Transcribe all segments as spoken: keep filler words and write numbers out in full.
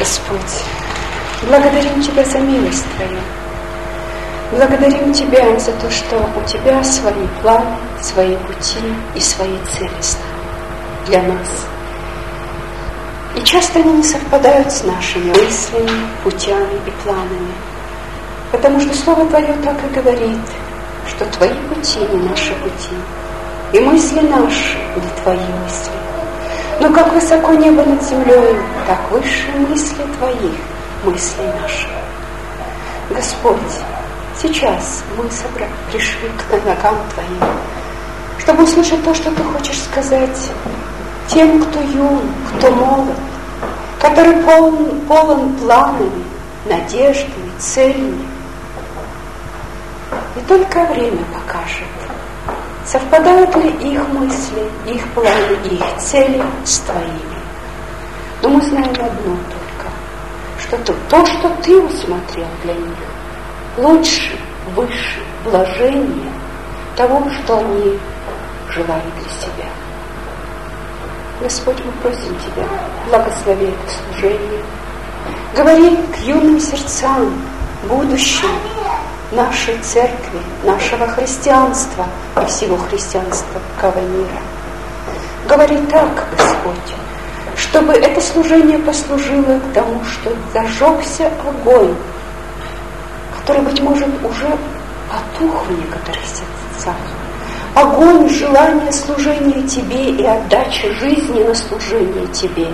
Господь, благодарим Тебя за милость Твою. Благодарим Тебя за то, что у Тебя свои планы, свои пути и свои цели для нас. И часто они не совпадают с нашими мыслями, путями и планами. Потому что Слово Твое так и говорит, что Твои пути не наши пути, и мысли наши не Твои мысли. Но как высоко небо над землей, так выше мысли Твоих, мыслей наших. Господь, сейчас мы собрали, пришли к ногам Твоим, чтобы услышать то, что Ты хочешь сказать тем, кто юн, кто молод, который полон, полон планами, надеждами, целями. И только время покажет, совпадают ли их мысли, их планы и их цели с Твоими. Но мы знаем одно только, что то, то, что Ты усмотрел для них, лучше, выше, блажение того, что они желали для себя. Господь, мы просим Тебя, благослови это служение. Говори к юным сердцам, будущим нашей церкви, нашего христианства и всего христианства мира. Говори так, Господь, чтобы это служение послужило к тому, что зажегся огонь, который, быть может, уже потух в некоторых сердцах. Огонь желания служения Тебе и отдачи жизни на служение Тебе.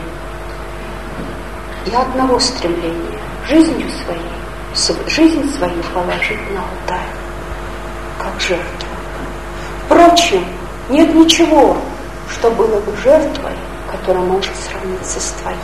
И одного стремления – жизнью своей, жизнь свою положить на алтарь, как жертву. Впрочем, нет ничего, что было бы жертвой, которая может сравниться с Твоей.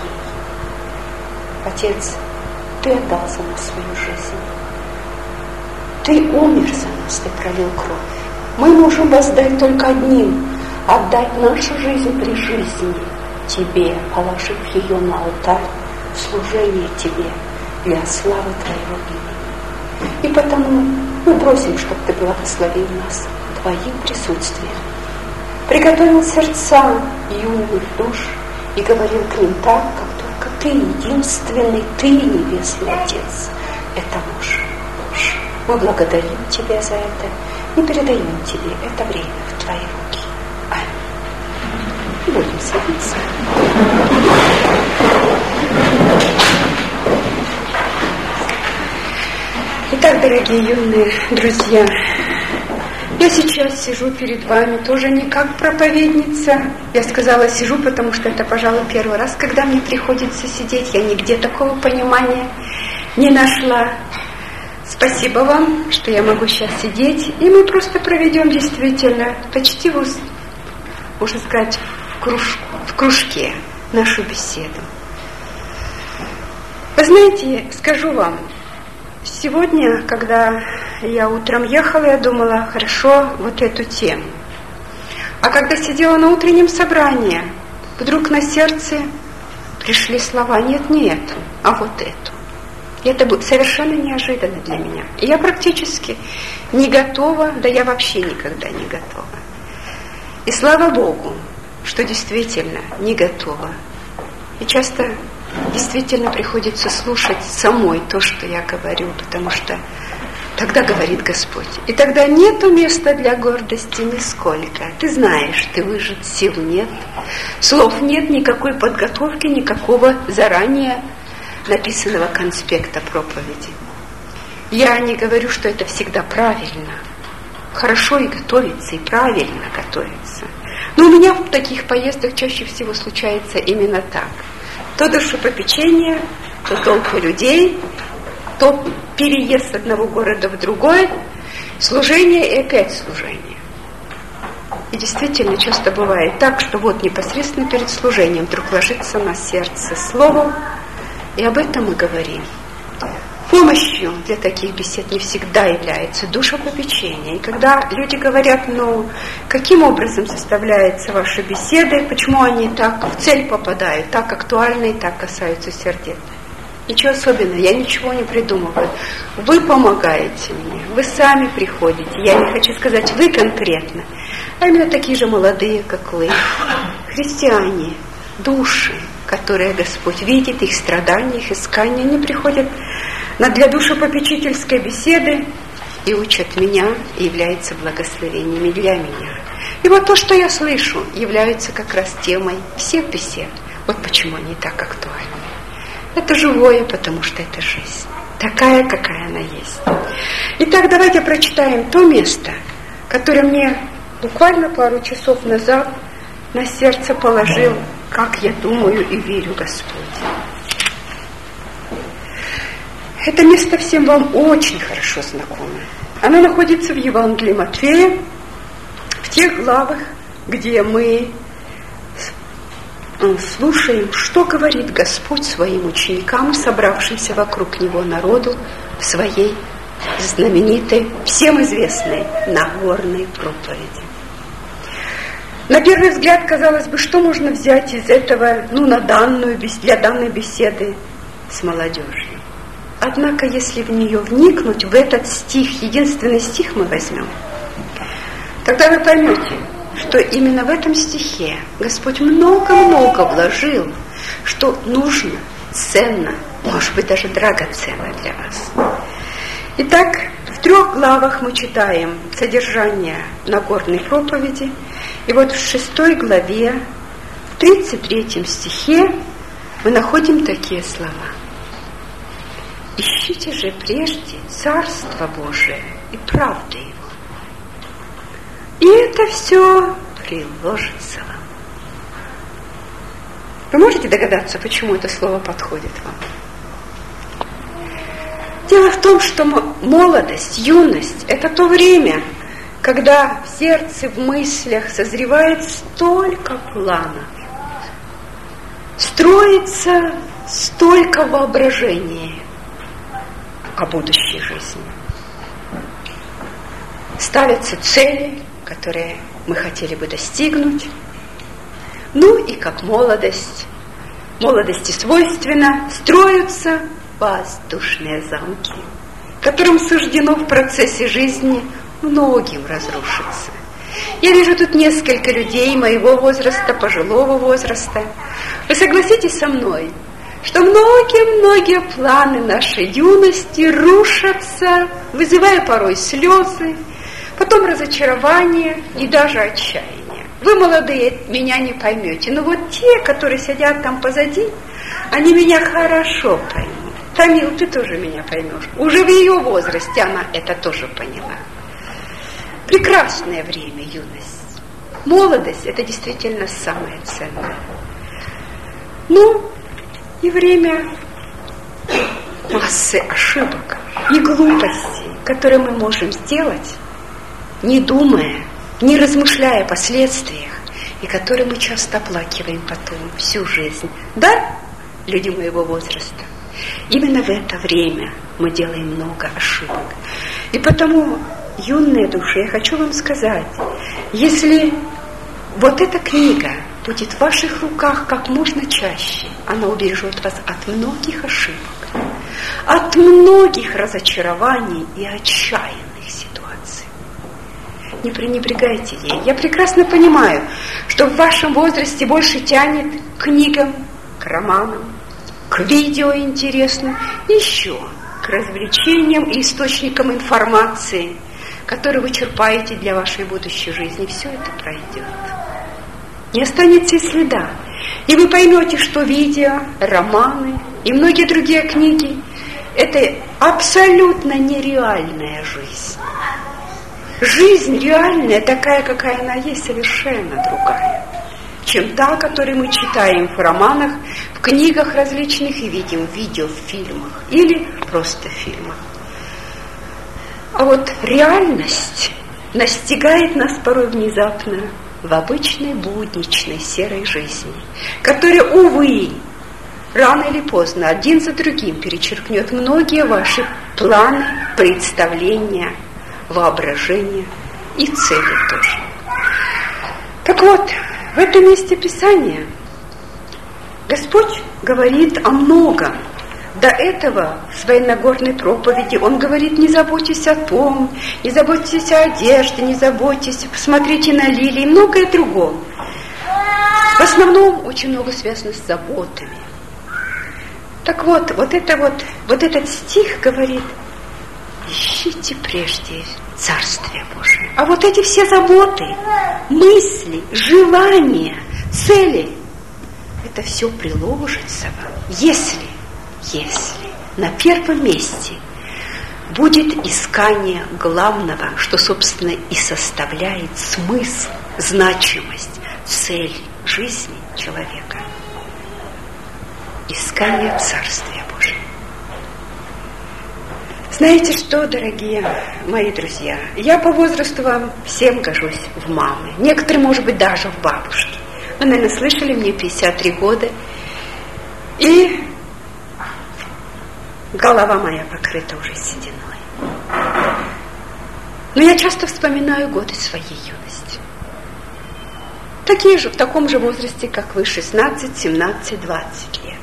Отец, Ты отдал за нас свою жизнь. Ты умер за нас, Ты пролил кровь. Мы можем воздать только одним – отдать нашу жизнь при жизни Тебе, положив ее на алтарь в служение Тебе для славы Твоего имени. И потому мы просим, чтобы Ты благословил нас Твоим присутствием, приготовил сердца юных душ и говорил к ним так, как только Ты, единственный Ты, Небесный Отец, это можешь. Мы благодарим Тебя за это и передаем Тебе это время в Твои руки. Аминь. Будем садиться. Итак, дорогие юные друзья, я сейчас сижу перед вами тоже не как проповедница. Я сказала сижу, потому что это, пожалуй, первый раз, когда мне приходится сидеть. Я нигде такого понимания не нашла. Спасибо вам, что я могу сейчас сидеть, и мы просто проведем действительно почти, в, можно сказать, в, круж, в кружке нашу беседу. Вы знаете, скажу вам, сегодня, когда я утром ехала, я думала, хорошо, вот эту тему. А когда сидела на утреннем собрании, вдруг на сердце пришли слова, нет, не эту, а вот эту. И это было совершенно неожиданно для меня. И я практически не готова, да я вообще никогда не готова. И слава Богу, что действительно не готова. И часто действительно приходится слушать самой то, что я говорю, потому что тогда говорит Господь. И тогда нету места для гордости нисколько. Ты знаешь, ты выжат, сил нет, слов нет, никакой подготовки, никакого заранее написанного конспекта проповеди. Я не говорю, что это всегда правильно. Хорошо и готовиться, и правильно готовиться. Но у меня в таких поездках чаще всего случается именно так. То душепопечение, то толпы людей, то переезд с одного города в другой, служение и опять служение. И действительно часто бывает так, что вот непосредственно перед служением вдруг ложится на сердце слово. И об этом мы говорим. Помощью для таких бесед не всегда является душепопечение. И когда люди говорят, ну, каким образом составляются ваши беседы, почему они так в цель попадают, так актуальны и так касаются сердец. Ничего особенного, я ничего не придумываю. Вы помогаете мне, вы сами приходите. Я не хочу сказать вы конкретно, а именно такие же молодые, как вы, христиане, души, которые Господь видит, их страдания, их искания, они приходят на для душепопечительской беседы и учат меня, и являются благословениями для меня. И вот то, что я слышу, является как раз темой всех бесед. Вот почему они так актуальны. Это живое, потому что это жизнь. Такая, какая она есть. Итак, давайте прочитаем то место, которое мне буквально пару часов назад на сердце положил, как я думаю и верю, Господь. Это место всем вам очень хорошо знакомо. Оно находится в Евангелии Матфея, в тех главах, где мы слушаем, что говорит Господь своим ученикам, собравшимся вокруг Него народу, в своей знаменитой, всем известной Нагорной проповеди. На первый взгляд, казалось бы, что можно взять из этого, ну, на данную, для данной беседы с молодежью. Однако, если в нее вникнуть, в этот стих, единственный стих мы возьмем, тогда вы поймете, что именно в этом стихе Господь много-много вложил, что нужно, ценно, может быть, даже драгоценно для вас. Итак, в трех главах мы читаем содержание Нагорной проповеди, и вот в шестой главе, в тридцать третьем стихе мы находим такие слова. «Ищите же прежде Царство Божие и правды Его, и это все приложится вам». Вы можете догадаться, почему это слово подходит вам? Дело в том, что молодость, юность – это то время, когда в сердце, в мыслях созревает столько планов, строится столько воображения о будущей жизни. Ставятся цели, которые мы хотели бы достигнуть. Ну и как молодость, молодости свойственно, строятся воздушные замки, которым суждено в процессе жизни многим разрушиться. Я вижу тут несколько людей моего возраста, пожилого возраста. Вы согласитесь со мной, что многие-многие планы нашей юности рушатся, вызывая порой слезы, потом разочарование и даже отчаяние. Вы, молодые, меня не поймете, но вот те, которые сидят там позади, они меня хорошо поймут. Тамил, ты тоже меня поймешь. Уже в ее возрасте она это тоже поняла. Прекрасное время, юность. Молодость – это действительно самое ценное. Ну, и время массы ошибок и глупостей, которые мы можем сделать, не думая, не размышляя о последствиях, и которые мы часто оплакиваем потом всю жизнь. Да, люди моего возраста, именно в это время мы делаем много ошибок. И потому, юные души, я хочу вам сказать, если вот эта книга будет в ваших руках как можно чаще, она убережет вас от многих ошибок, от многих разочарований и отчаянных ситуаций. Не пренебрегайте ей. Я прекрасно понимаю, что в вашем возрасте больше тянет к книгам, к романам, к видео интересным, еще к развлечениям и источникам информации, которые вы черпаете для вашей будущей жизни. Все это пройдет. Не останется и следа. И вы поймете, что видео, романы и многие другие книги – это абсолютно нереальная жизнь. Жизнь реальная, такая, какая она есть, совершенно другая, чем та, которую мы читаем в романах, в книгах различных и видим в видео, в фильмах или просто в фильмах. А вот реальность настигает нас порой внезапно в обычной будничной серой жизни, которая, увы, рано или поздно, один за другим перечеркнет многие ваши планы, представления, воображения и цели тоже. Так вот, в этом месте Писания Господь говорит о многом. До этого в своей Нагорной проповеди Он говорит: не заботьтесь о том, не заботьтесь о одежде, не заботьтесь, посмотрите на лилии и многое другое. В основном очень много связано с заботами. Так вот, вот, это вот, вот этот стих говорит: ищите прежде Царствие Божие. А вот эти все заботы, мысли, желания, цели, это все приложится вам, если, если на первом месте будет искание главного, что, собственно, и составляет смысл, значимость, цель жизни человека. Искание Царствия Божия. Знаете что, дорогие мои друзья, я по возрасту вам всем гожусь в мамы. Некоторые, может быть, даже в бабушки. Вы, наверное, слышали, мне пятьдесят три года. И голова моя покрыта уже сединой. Но я часто вспоминаю годы своей юности. Такие же, в таком же возрасте, как вы, шестнадцать, семнадцать, двадцать лет.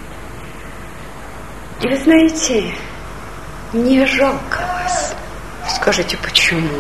И вы знаете, мне жалко вас. Скажите, почему?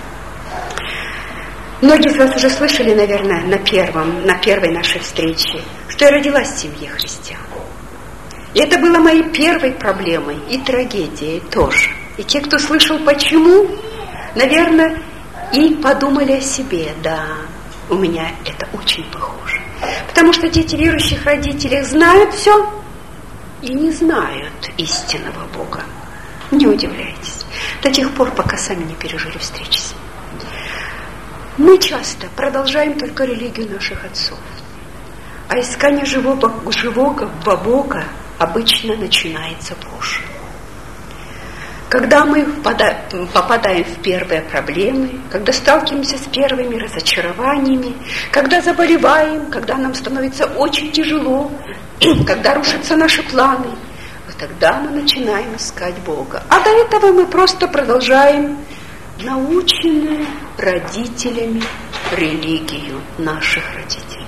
Многие из вас уже слышали, наверное, на, первом, на первой нашей встрече, что я родилась в семье христиан. И это было моей первой проблемой и трагедией тоже. И те, кто слышал почему, наверное, и подумали о себе: да, у меня это очень похоже. Потому что дети верующих родителей знают все и не знают истинного Бога. Не удивляйтесь. До тех пор, пока сами не пережили встречи с Ним. Мы часто продолжаем только религию наших отцов. А искание живого, живого Бога обычно начинается позже. Когда мы попадаем в первые проблемы, когда сталкиваемся с первыми разочарованиями, когда заболеваем, когда нам становится очень тяжело, когда рушатся наши планы, вот тогда мы начинаем искать Бога. А до этого мы просто продолжаем наученную родителями религию наших родителей.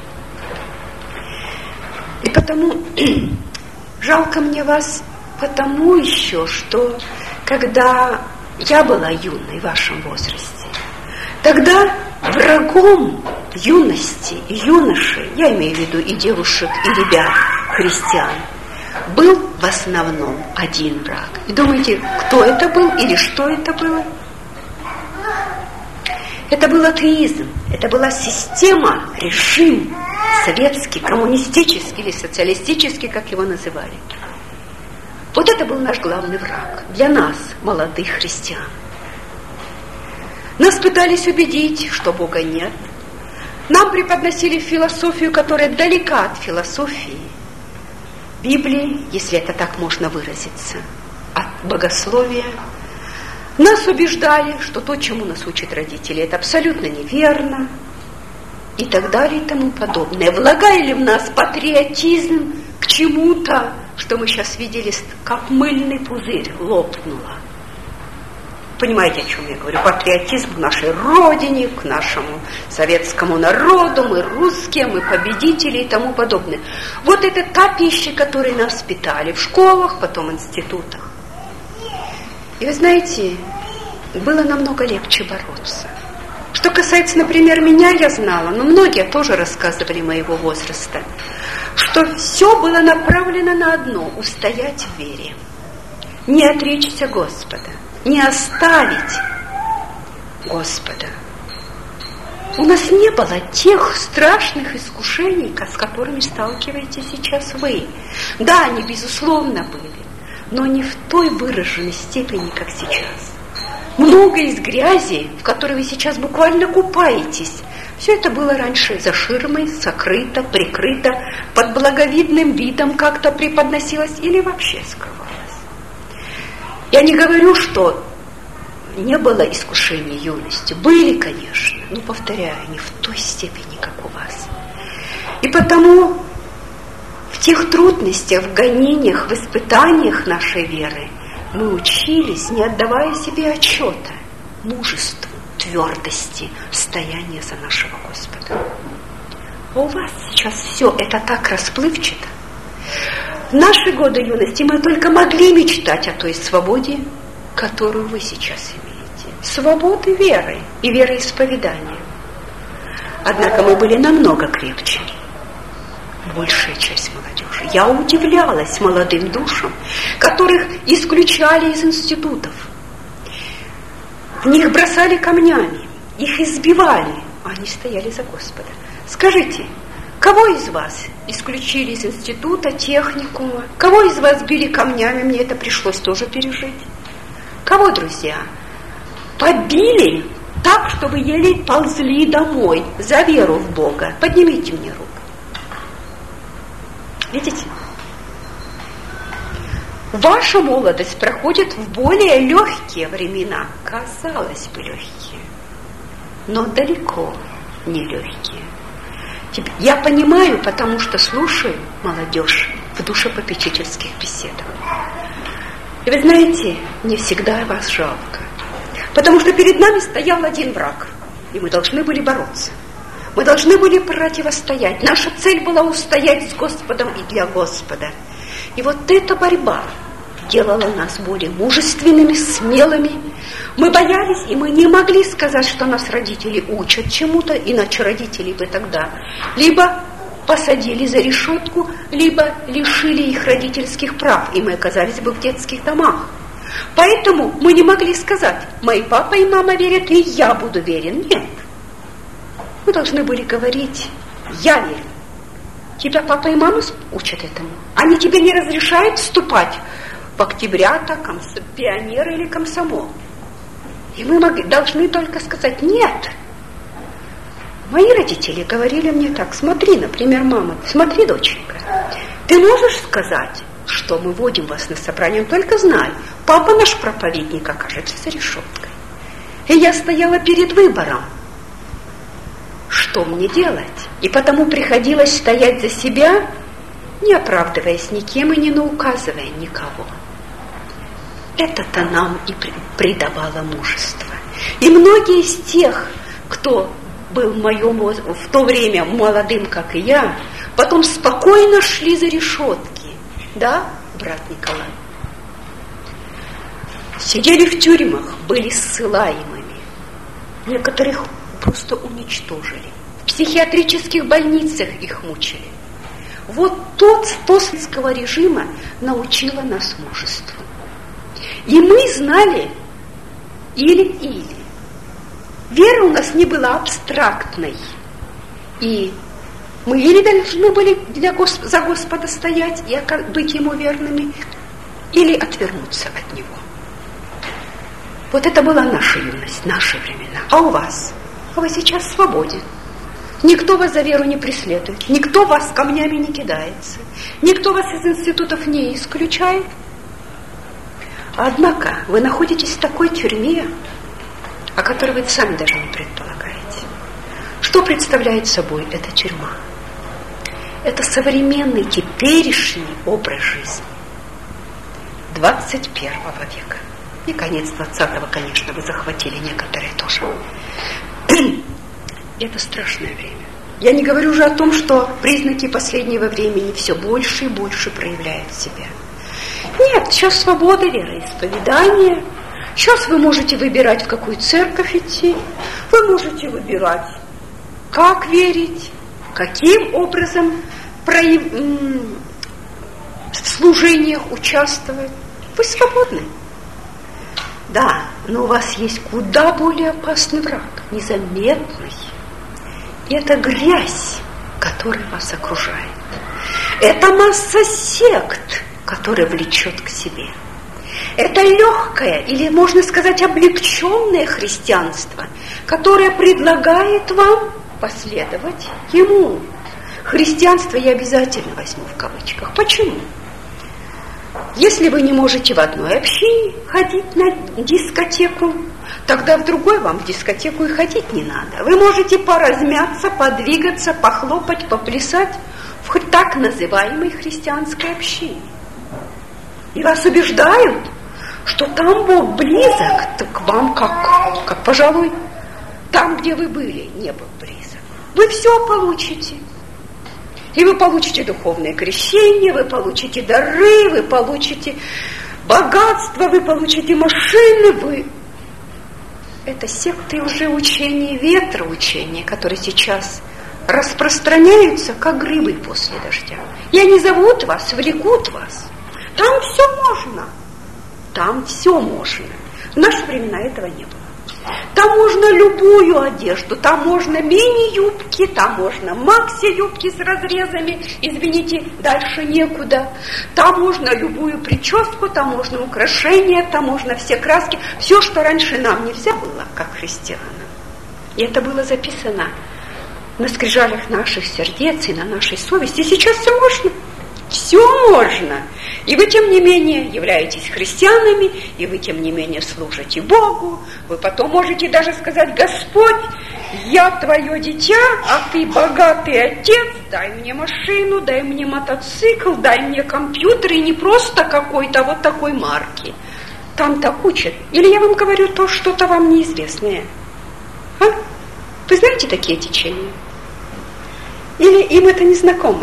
И потому жалко мне вас, потому еще, что когда я была юной в вашем возрасте, тогда врагом юности и юношей, я имею в виду и девушек, и ребят, христиан, был в основном один враг. И думаете, кто это был или что это было? Это был атеизм, это была система, режим советский, коммунистический или социалистический, как его называли. Вот это был наш главный враг для нас, молодых христиан. Нас пытались убедить, что Бога нет. Нам преподносили философию, которая далека от философии Библии, если это так можно выразиться, от богословия. Нас убеждали, что то, чему нас учат родители, это абсолютно неверно, и так далее и тому подобное. Влагали в нас патриотизм к чему-то, что мы сейчас видели, как мыльный пузырь лопнуло. Понимаете, о чем я говорю? Патриотизм к нашей родине, к нашему советскому народу, мы русские, мы победители и тому подобное. Вот это та пища, которой нас питали в школах, потом в институтах. И вы знаете, было намного легче бороться. Что касается, например, меня, я знала, но многие тоже рассказывали моего возраста, что все было направлено на одно – устоять в вере, не отречься Господа, не оставить Господа. У нас не было тех страшных искушений, с которыми сталкиваетесь сейчас вы. Да, они, безусловно, были, но не в той выраженной степени, как сейчас. Много из грязи, в которой вы сейчас буквально купаетесь, все это было раньше за ширмой, сокрыто, прикрыто, под благовидным видом как-то преподносилось или вообще скрывалось. Я не говорю, что не было искушений юности. Были, конечно, но, повторяю, не в той степени, как у вас. И потому в тех трудностях, в гонениях, в испытаниях нашей веры мы учились, не отдавая себе отчета, мужеству, твердости, стояния за нашего Господа. А у вас сейчас все это так расплывчато. В наши годы юности мы только могли мечтать о той свободе, которую вы сейчас имеете. Свободы веры и вероисповедания. Однако мы были намного крепче. большая часть молодежи. Я удивлялась молодым душам, которых исключали из институтов. В них бросали камнями, их избивали, а они стояли за Господа. Скажите, кого из вас исключили из института, техникума? Кого из вас били камнями? Мне это пришлось тоже пережить. Кого, друзья? Побили так, что вы еле ползли домой за веру в Бога. Поднимите мне руку. Видите? Ваша молодость проходит в более легкие времена. Казалось бы, легкие, но далеко не легкие. Я понимаю, потому что слушаю молодежь в душепопечительских беседах. И вы знаете, мне всегда вас жалко. Потому что перед нами стоял один враг, и мы должны были бороться. Мы должны были противостоять. Наша цель была устоять с Господом и для Господа. И вот эта борьба делала нас более мужественными, смелыми. Мы боялись, и мы не могли сказать, что нас родители учат чему-то, иначе родители бы тогда либо посадили за решетку, либо лишили их родительских прав, и мы оказались бы в детских домах. Поэтому мы не могли сказать: мои папа и мама верят, и я буду верен. Нет. Мы должны были говорить: я верю. Тебя папа и мама учат этому. Они тебе не разрешают вступать в октябрята, комс... пионеры или комсомол. И мы могли, должны только сказать: нет. Мои родители говорили мне так: смотри, например, мама, смотри, доченька, ты можешь сказать, что мы водим вас на собрание, но только знай, папа наш проповедник окажется за решеткой. И я стояла перед выбором, что мне делать. И потому приходилось стоять за себя, не оправдываясь никем и не науказывая никого. Это-то нам и придавало мужество. И многие из тех, кто был в моем в то время молодым, как и я, потом спокойно шли за решетки. Да, брат Николай? Сидели в тюрьмах, были ссылаемыми. Некоторых просто уничтожили. В психиатрических больницах их мучили. Вот тот сталинского режима научила нас мужеству. И мы знали или-или. Вера у нас не была абстрактной. И мы или должны были для Госп... за Господа стоять и быть Ему верными, или отвернуться от Него. Вот это была наша юность, наши времена. А у вас? А вы сейчас свободен. Никто вас за веру не преследует, никто вас камнями не кидается, никто вас из институтов не исключает. Однако вы находитесь в такой тюрьме, о которой вы сами даже не предполагаете. Что представляет собой эта тюрьма? Это современный, теперешний образ жизни двадцать первого века. И конец двадцатого, конечно, вы захватили некоторые тоже. Это страшное время. Я не говорю уже о том, что признаки последнего времени все больше и больше проявляют себя. Нет, сейчас свобода вероисповедания. Сейчас вы можете выбирать, в какую церковь идти. Вы можете выбирать, как верить, каким образом в служениях участвовать. Вы свободны. Да, но у вас есть куда более опасный враг, незаметный. И это грязь, которая вас окружает. Это масса сект, которая влечет к себе. Это легкое, или можно сказать, облегченное христианство, которое предлагает вам последовать ему. Христианство я обязательно возьму в кавычках. Почему? Если вы не можете в одной общине ходить на дискотеку, тогда в другой вам в дискотеку и ходить не надо. Вы можете поразмяться, подвигаться, похлопать, поплясать в так называемой христианской общине. И вас убеждают, что там Бог близок, так к вам как, как, пожалуй, там, где вы были, не был близок. Вы все получите. И вы получите духовное крещение, вы получите дары, вы получите богатство, вы получите машины, вы... Это секты лжеучения, ветроучения, которые сейчас распространяются, как грибы после дождя. И они зовут вас, влекут вас. Там все можно. Там все можно. В наши времена этого не было. Там можно любую одежду, там можно мини-юбки, там можно макси-юбки с разрезами, извините, дальше некуда. Там можно любую прическу, там можно украшения, там можно все краски. Все, что раньше нам нельзя было, как христианам. И это было записано на скрижалях наших сердец и на нашей совести. И сейчас все можно. Все можно. И вы, тем не менее, являетесь христианами, и вы, тем не менее, служите Богу. Вы потом можете даже сказать: Господь, я твое дитя, а ты богатый отец, дай мне машину, дай мне мотоцикл, дай мне компьютер, и не просто какой-то вот такой марки. Там так учат. Или я вам говорю то, что-то вам неизвестное. А? Вы знаете такие течения? Или им это не знакомо?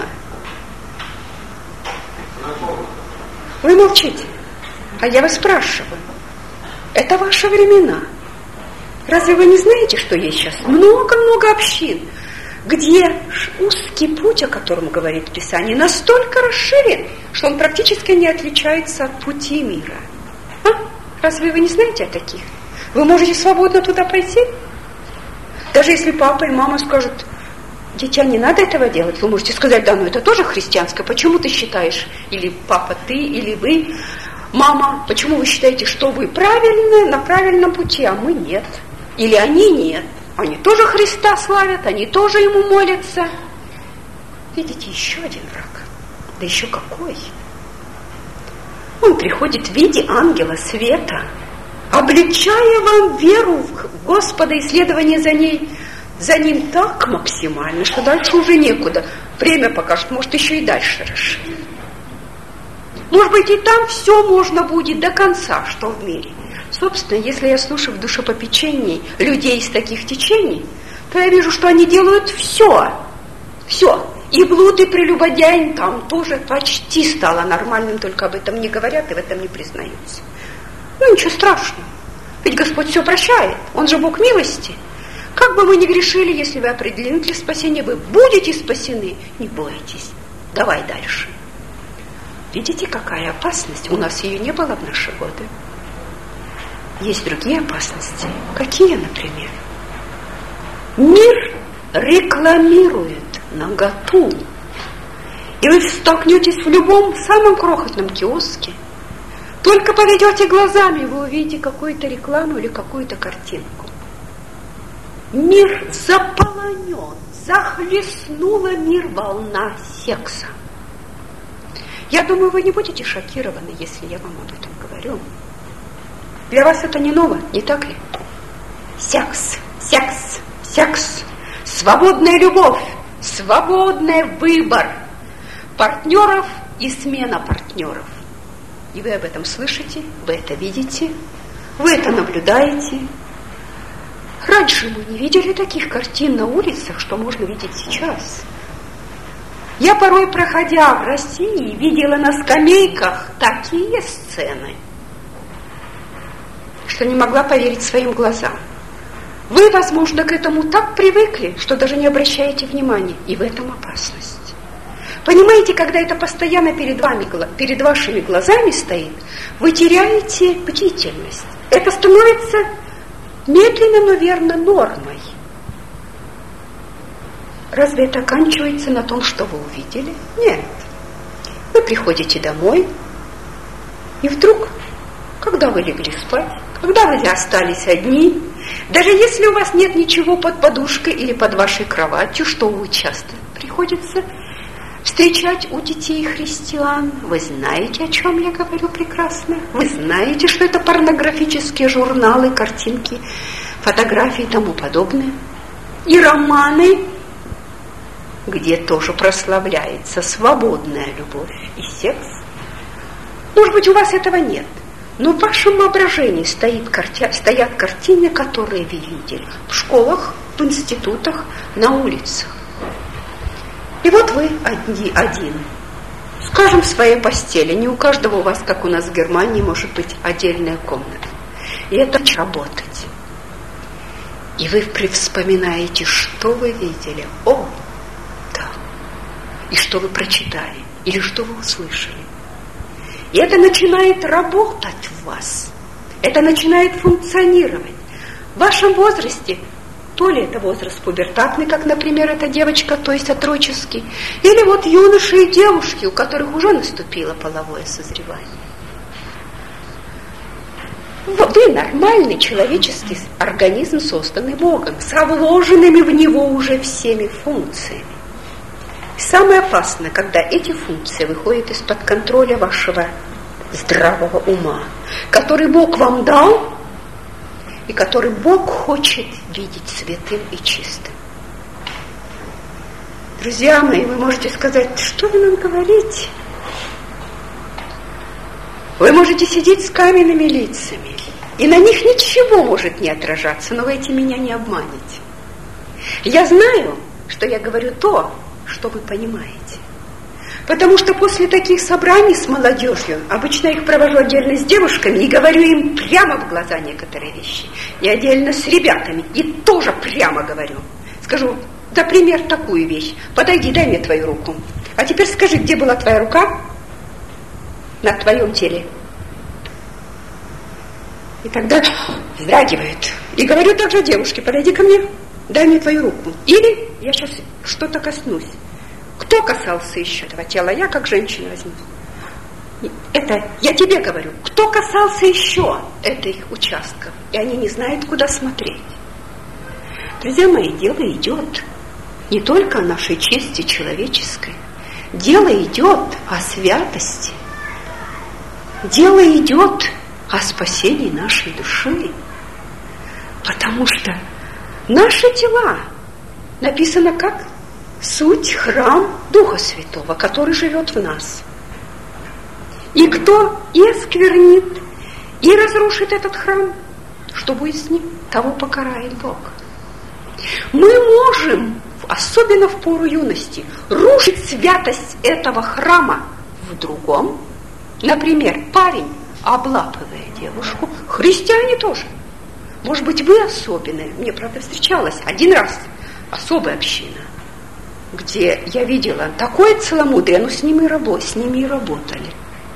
Вы молчите, а я вас спрашиваю. Это ваши времена. Разве вы не знаете, что есть сейчас много-много общин, где узкий путь, о котором говорит Писание, настолько расширен, что он практически не отличается от пути мира? А? Разве вы не знаете о таких? Вы можете свободно туда пойти? Даже если папа и мама скажут: дитя, не надо этого делать, вы можете сказать: да, но это тоже христианское, почему ты считаешь, или папа ты, или вы, мама, почему вы считаете, что вы правильны, на правильном пути, а мы нет, или они нет, они тоже Христа славят, они тоже Ему молятся. Видите, еще один враг, да еще какой. Он приходит в виде ангела света, обличая вам веру в Господа, исследование за ней, за ним так максимально, что дальше уже некуда. Время покажет, может, еще и дальше расширит. Может быть, и там все можно будет до конца, что в мире. Собственно, если я слушаю в душепопечении людей из таких течений, то я вижу, что они делают все. Все. И блуд, и прелюбодяй там тоже почти стало нормальным, только об этом не говорят и в этом не признаются. Ну, ничего страшного. Ведь Господь все прощает. Он же Бог милости. Как бы вы ни грешили, если вы определены для спасения, вы будете спасены. Не бойтесь. Давай дальше. Видите, какая опасность? У нас ее не было в наши годы. Есть другие опасности. Какие, например? Мир рекламирует наготу. И вы столкнетесь в любом самом крохотном киоске. Только поведете глазами, вы увидите какую-то рекламу или какую-то картинку. Мир заполонен, захлестнула мир волна секса. Я думаю, вы не будете шокированы, если я вам об этом говорю. Для вас это не ново, не так ли? Секс, секс, секс, свободная любовь, свободный выбор партнеров и смена партнеров. И вы об этом слышите, вы это видите, вы это наблюдаете. Раньше мы не видели таких картин на улицах, что можно видеть сейчас. Я порой, проходя в России, видела на скамейках такие сцены, что не могла поверить своим глазам. Вы, возможно, к этому так привыкли, что даже не обращаете внимания, и в этом опасность. Понимаете, когда это постоянно перед вами, перед вашими глазами стоит, вы теряете бдительность. Это становится медленно, но верно нормой. Разве это оканчивается на том, что вы увидели? Нет. Вы приходите домой, и вдруг, когда вы легли спать, когда вы остались одни, даже если у вас нет ничего под подушкой или под вашей кроватью, что вы часто приходится встречать у детей христиан, вы знаете, о чем я говорю прекрасно? Вы знаете, что это порнографические журналы, картинки, фотографии и тому подобное? И романы, где тоже прославляется свободная любовь и секс. Может быть, у вас этого нет, но в вашем воображении стоит карти... стоят картины, которые вы видели в школах, в институтах, на улицах. И вот вы одни, один, скажем, в своей постели. Не у каждого у вас, как у нас в Германии, может быть отдельная комната. И это работать. И вы вспоминаете, что вы видели. О, и что вы прочитали, или что вы услышали. И это начинает работать в вас, это начинает функционировать. В вашем возрасте, то ли это возраст пубертатный, как, например, эта девочка, то есть отроческий, или вот юноши и девушки, у которых уже наступило половое созревание. Вы нормальный человеческий организм, созданный Богом, с вложенными в него уже всеми функциями. И самое опасное, когда эти функции выходят из-под контроля вашего здравого ума, который Бог вам дал, и который Бог хочет видеть святым и чистым. Друзья мои, вы можете сказать, что вы нам говорите? Вы можете сидеть с каменными лицами, и на них ничего может не отражаться, но вы этим меня не обманете. Я знаю, что я говорю то, что вы понимаете. Потому что после таких собраний с молодежью, обычно я их провожу отдельно с девушками и говорю им прямо в глаза некоторые вещи, и отдельно с ребятами, и тоже прямо говорю. Скажу, например, такую вещь: подойди, дай мне твою руку. А теперь скажи, где была твоя рука на твоем теле? И тогда вздрагивают. И говорю также девушке: подойди ко мне, дай мне твою руку. Или я сейчас что-то коснусь. Кто касался еще этого тела? Я как женщина возьму. Это я тебе говорю. Кто касался еще этих участков? И они не знают, куда смотреть. Друзья мои, дело идет не только о нашей чести человеческой. Дело идет о святости. Дело идет о спасении нашей души. Потому что наши тела написано как суть храм Духа Святого, который живет в нас. И кто и осквернит, и разрушит этот храм, что будет с ним? Того покарает Бог. Мы можем, особенно в пору юности, рушить святость этого храма в другом. Например, парень, облапывая девушку, христиане тоже. Может быть, вы особенные. Мне, правда, встречалась один раз особая община, где я видела такое целомудрие, но с ними, рабо, с ними и работали.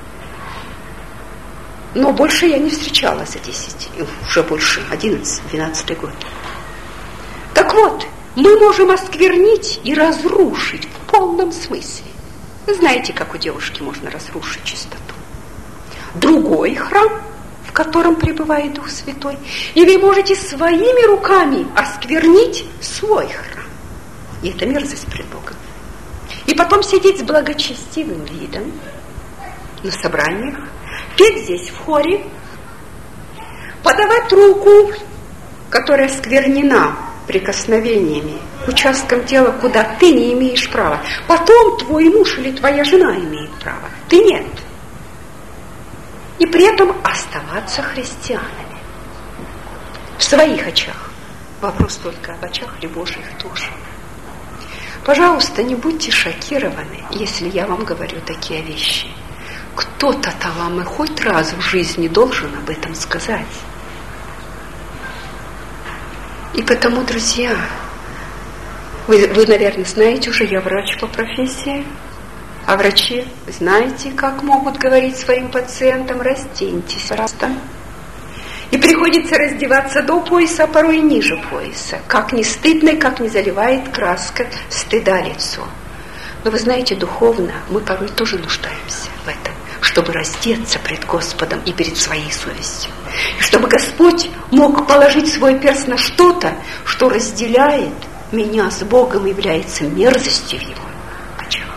Но больше я не встречала за десять, уже больше, одиннадцать-двенадцатый год. Так вот, мы можем осквернить и разрушить в полном смысле. Вы знаете, как у девушки можно разрушить чистоту. Другой храм, в котором пребывает Дух Святой, и вы можете своими руками осквернить свой храм. И это мерзость пред Богом. И потом сидеть с благочестивым видом на собраниях, петь здесь в хоре, подавать руку, которая сквернена прикосновениями к участкам тела, куда ты не имеешь права. Потом твой муж или твоя жена имеет право, ты нет. И при этом оставаться христианами в своих очах. Вопрос только об очах ли Божьих тоже. Пожалуйста, не будьте шокированы, если я вам говорю такие вещи. Кто-то-то вам и хоть раз в жизни должен об этом сказать. И потому, друзья, вы, вы, наверное, знаете уже, я врач по профессии, а врачи знаете, как могут говорить своим пациентам: разденьтесь, пожалуйста. И приходится раздеваться до пояса, а порой и ниже пояса. Как не стыдно, как не заливает краска стыда лицо. Но вы знаете, духовно мы порой тоже нуждаемся в этом, чтобы раздеться пред Господом и перед своей совестью. И чтобы Господь мог положить свой перст на что-то, что разделяет меня с Богом, является мерзостью в Его очах.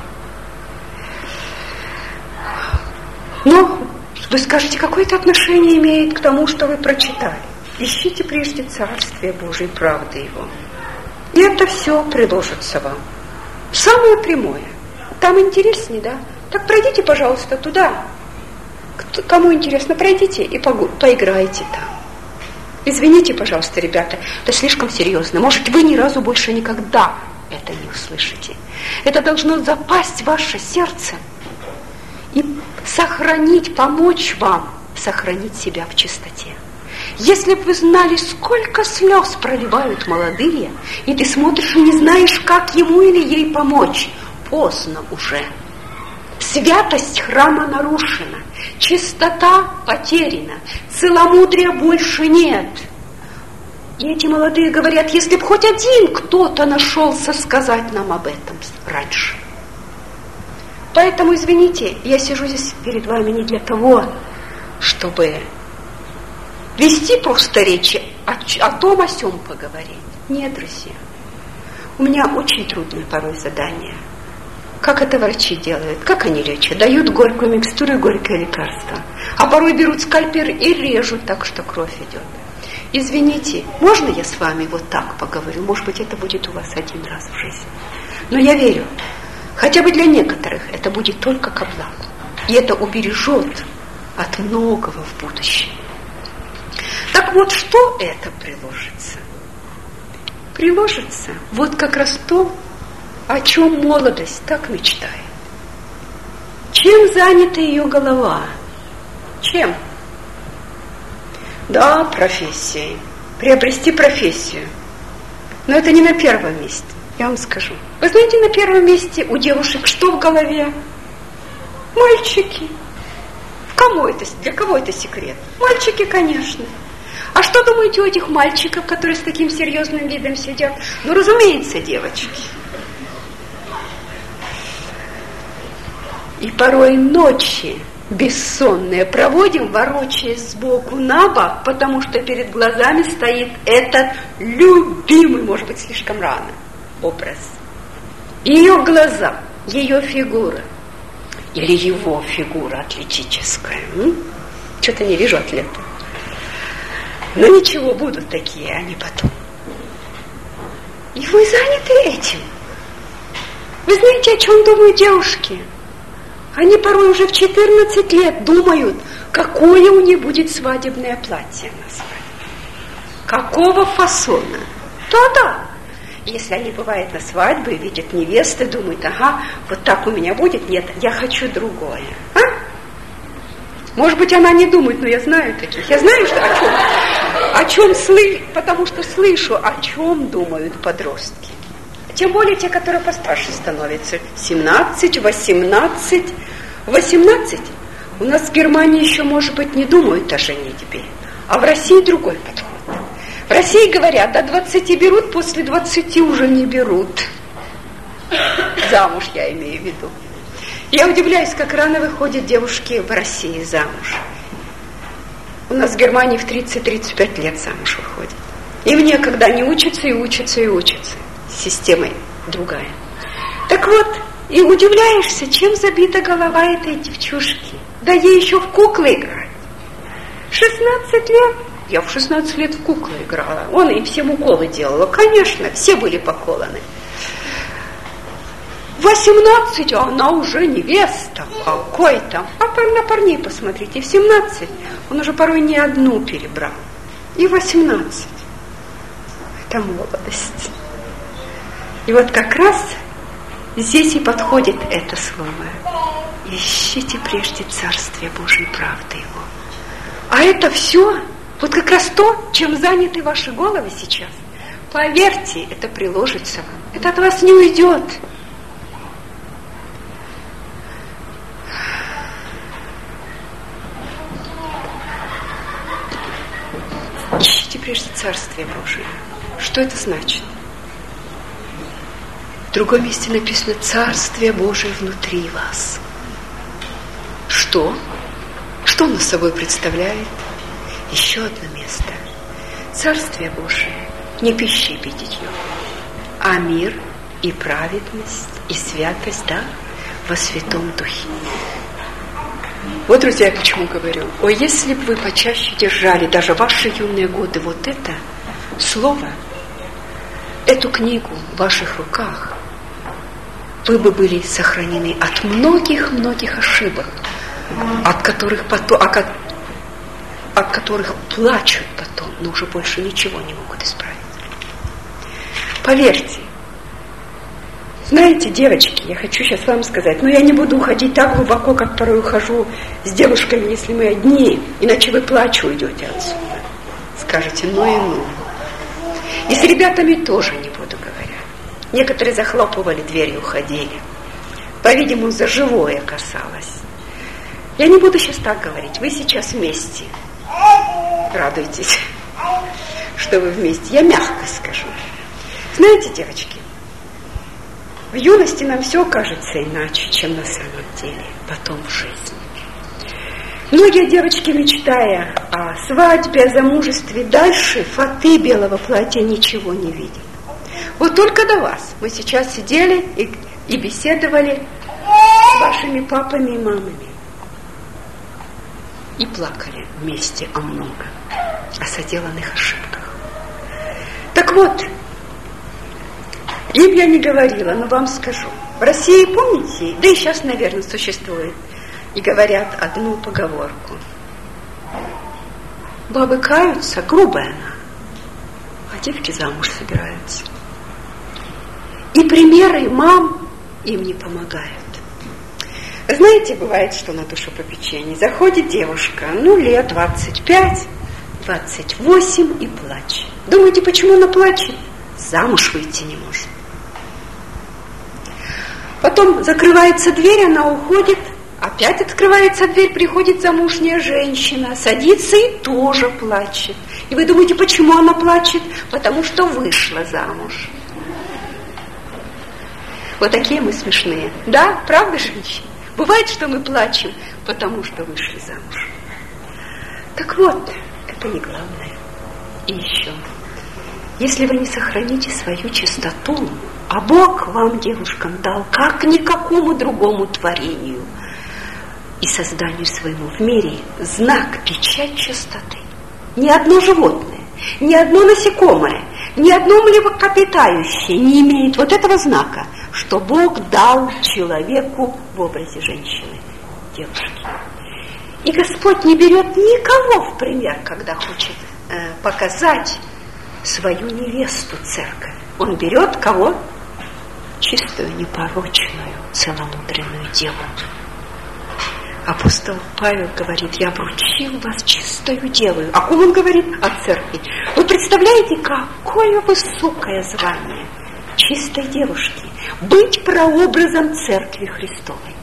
Но вы скажете, какое это отношение имеет к тому, что вы прочитали? Ищите прежде Царствие Божие, правды Его. И это все приложится вам. Самое прямое. Там интереснее, да? Так пройдите, пожалуйста, туда. Кому интересно, пройдите и поиграйте там. Извините, пожалуйста, ребята, это слишком серьезно. Может, вы ни разу больше никогда это не услышите. Это должно запасть в ваше сердце и сохранить, помочь вам сохранить себя в чистоте. Если бы вы знали, сколько слез проливают молодые, и ты смотришь и не знаешь, как ему или ей помочь, поздно уже. Святость храма нарушена, чистота потеряна, целомудрия больше нет. И эти молодые говорят, если бы хоть один кто-то нашелся сказать нам об этом раньше. Поэтому, извините, я сижу здесь перед вами не для того, чтобы вести просто речи, о, о том, о сём поговорить. Нет, друзья, у меня очень трудное порой задание. Как это врачи делают? Как они лечат? Дают горькую микстуру и горькое лекарство. А порой берут скальпель и режут так, что кровь идет. Извините, можно я с вами вот так поговорю? Может быть, это будет у вас один раз в жизни. Но я верю, хотя бы для некоторых это будет только ко благу. И это убережет от многого в будущем. Так вот, что это приложится? Приложится вот как раз то, о чем молодость так мечтает. Чем занята ее голова? Чем? Да, профессией. Приобрести профессию. Но это не на первом месте, я вам скажу. Вы знаете, на первом месте у девушек что в голове? Мальчики. Кому это, для кого это секрет? Мальчики, конечно. А что думаете у этих мальчиков, которые с таким серьезным видом сидят? Ну, разумеется, девочки. И порой ночи бессонные проводим, ворочаясь сбоку на бок, потому что перед глазами стоит этот любимый, может быть, слишком рано, образ. Ее глаза, ее фигура, или его фигура атлетическая. М? Что-то не вижу атлета. Но ничего, будут такие, они потом. И вы заняты этим. Вы знаете, о чем думают девушки? Они порой уже в четырнадцать лет думают, какое у них будет свадебное платье на свадьбе. Какого фасона. Да-да. Если они бывают на свадьбе и видят невесты, думают, ага, вот так у меня будет. Нет, я хочу другое. А? Может быть, она не думает, но я знаю таких. Я знаю, что о чем, о чем слышу, потому что слышу, о чем думают подростки. Тем более те, которые постарше становятся. семнадцать, восемнадцать. восемнадцать. У нас в Германии еще, может быть, не думают о женитьбе. А в России другой подход. В России говорят, до двадцати берут, после двадцати уже не берут. Замуж я имею в виду. Я удивляюсь, как рано выходят девушки в России замуж. У нас в Германии в тридцать-тридцать пять лет замуж выходят. Им некогда не учатся и учатся и учатся. Системой другая. Так вот, и удивляешься, чем забита голова этой девчушки. Да ей еще в куклы играть. шестнадцать лет. Я в шестнадцать лет в куклы играла. Он и всем уколы делала. Конечно, все были поколаны. восемнадцать, а она уже невеста. Какой там? А на парней посмотрите. В семнадцать он уже порой не одну перебрал. И восемнадцать. Это молодость. И вот как раз здесь и подходит это слово. Ищите прежде Царствие Божие и правды Его. А это все, вот как раз то, чем заняты ваши головы сейчас. Поверьте, это приложится вам. Это от вас не уйдет. Ищите прежде Царствие Божие. Что это значит? В другом месте написано «Царствие Божие внутри вас». Что? Что оно собой представляет? Еще одно место. Царствие Божие не пища и питье, а мир и праведность и святость, да, во Святом Духе. Вот, друзья, я почему говорю. Ой, если бы вы почаще держали даже ваши юные годы вот это слово, эту книгу в ваших руках, вы бы были сохранены от многих-многих ошибок, от которых потом, от, от которых плачут потом, но уже больше ничего не могут исправить. Поверьте, знаете, девочки, я хочу сейчас вам сказать, но я не буду уходить так глубоко, как порой ухожу с девушками, если мы одни, иначе вы плачу уйдете отсюда. Скажете, ну и ну. И с ребятами тоже не буду говорить. Некоторые захлопывали дверь и уходили. по-видимому, за живое касалось. Я не буду сейчас так говорить. Вы сейчас вместе. Радуйтесь, что вы вместе. Я мягко скажу. Знаете, девочки, в юности нам все кажется иначе, чем на самом деле потом в жизни. Многие девочки, мечтая о свадьбе, о замужестве, дальше фаты белого платья ничего не видят. Вот только до вас мы сейчас сидели и, и беседовали с вашими папами и мамами. И плакали вместе о многом, о соделанных ошибках. Так вот, им я не говорила, но вам скажу. В России, помните, да и сейчас, наверное, существует, и говорят одну поговорку. Бабы каются, грубая она, а девки замуж собираются. И примеры мам им не помогают. Знаете, бывает, что на душепопечении заходит девушка, ну, лет двадцать пять, двадцать восемь и плачет. Думаете, почему она плачет? Замуж выйти не может. Потом закрывается дверь, она уходит, опять открывается дверь, приходит замужняя женщина, садится и тоже плачет. И вы думаете, почему она плачет? Потому что вышла замуж. Вот такие мы смешные. Да, правда, женщины? Бывает, что мы плачем, потому что вышли замуж. Так вот, это не главное. И еще, если вы не сохраните свою чистоту, а Бог вам, девушкам, дал, как никакому другому творению и созданию своему в мире, знак, печать чистоты. Ни одно животное, ни одно насекомое, ни одно млекопитающее не имеет вот этого знака, что Бог дал человеку в образе женщины, девушки. И Господь не берет никого в пример, когда хочет э, показать свою невесту церковь. Он берет кого? Чистую, непорочную, целомудренную деву. Апостол Павел говорит, я обручил вас чистую девою. О ком он говорит? О церкви. Вы представляете, какое высокое звание чистой девушки быть прообразом церкви Христовой.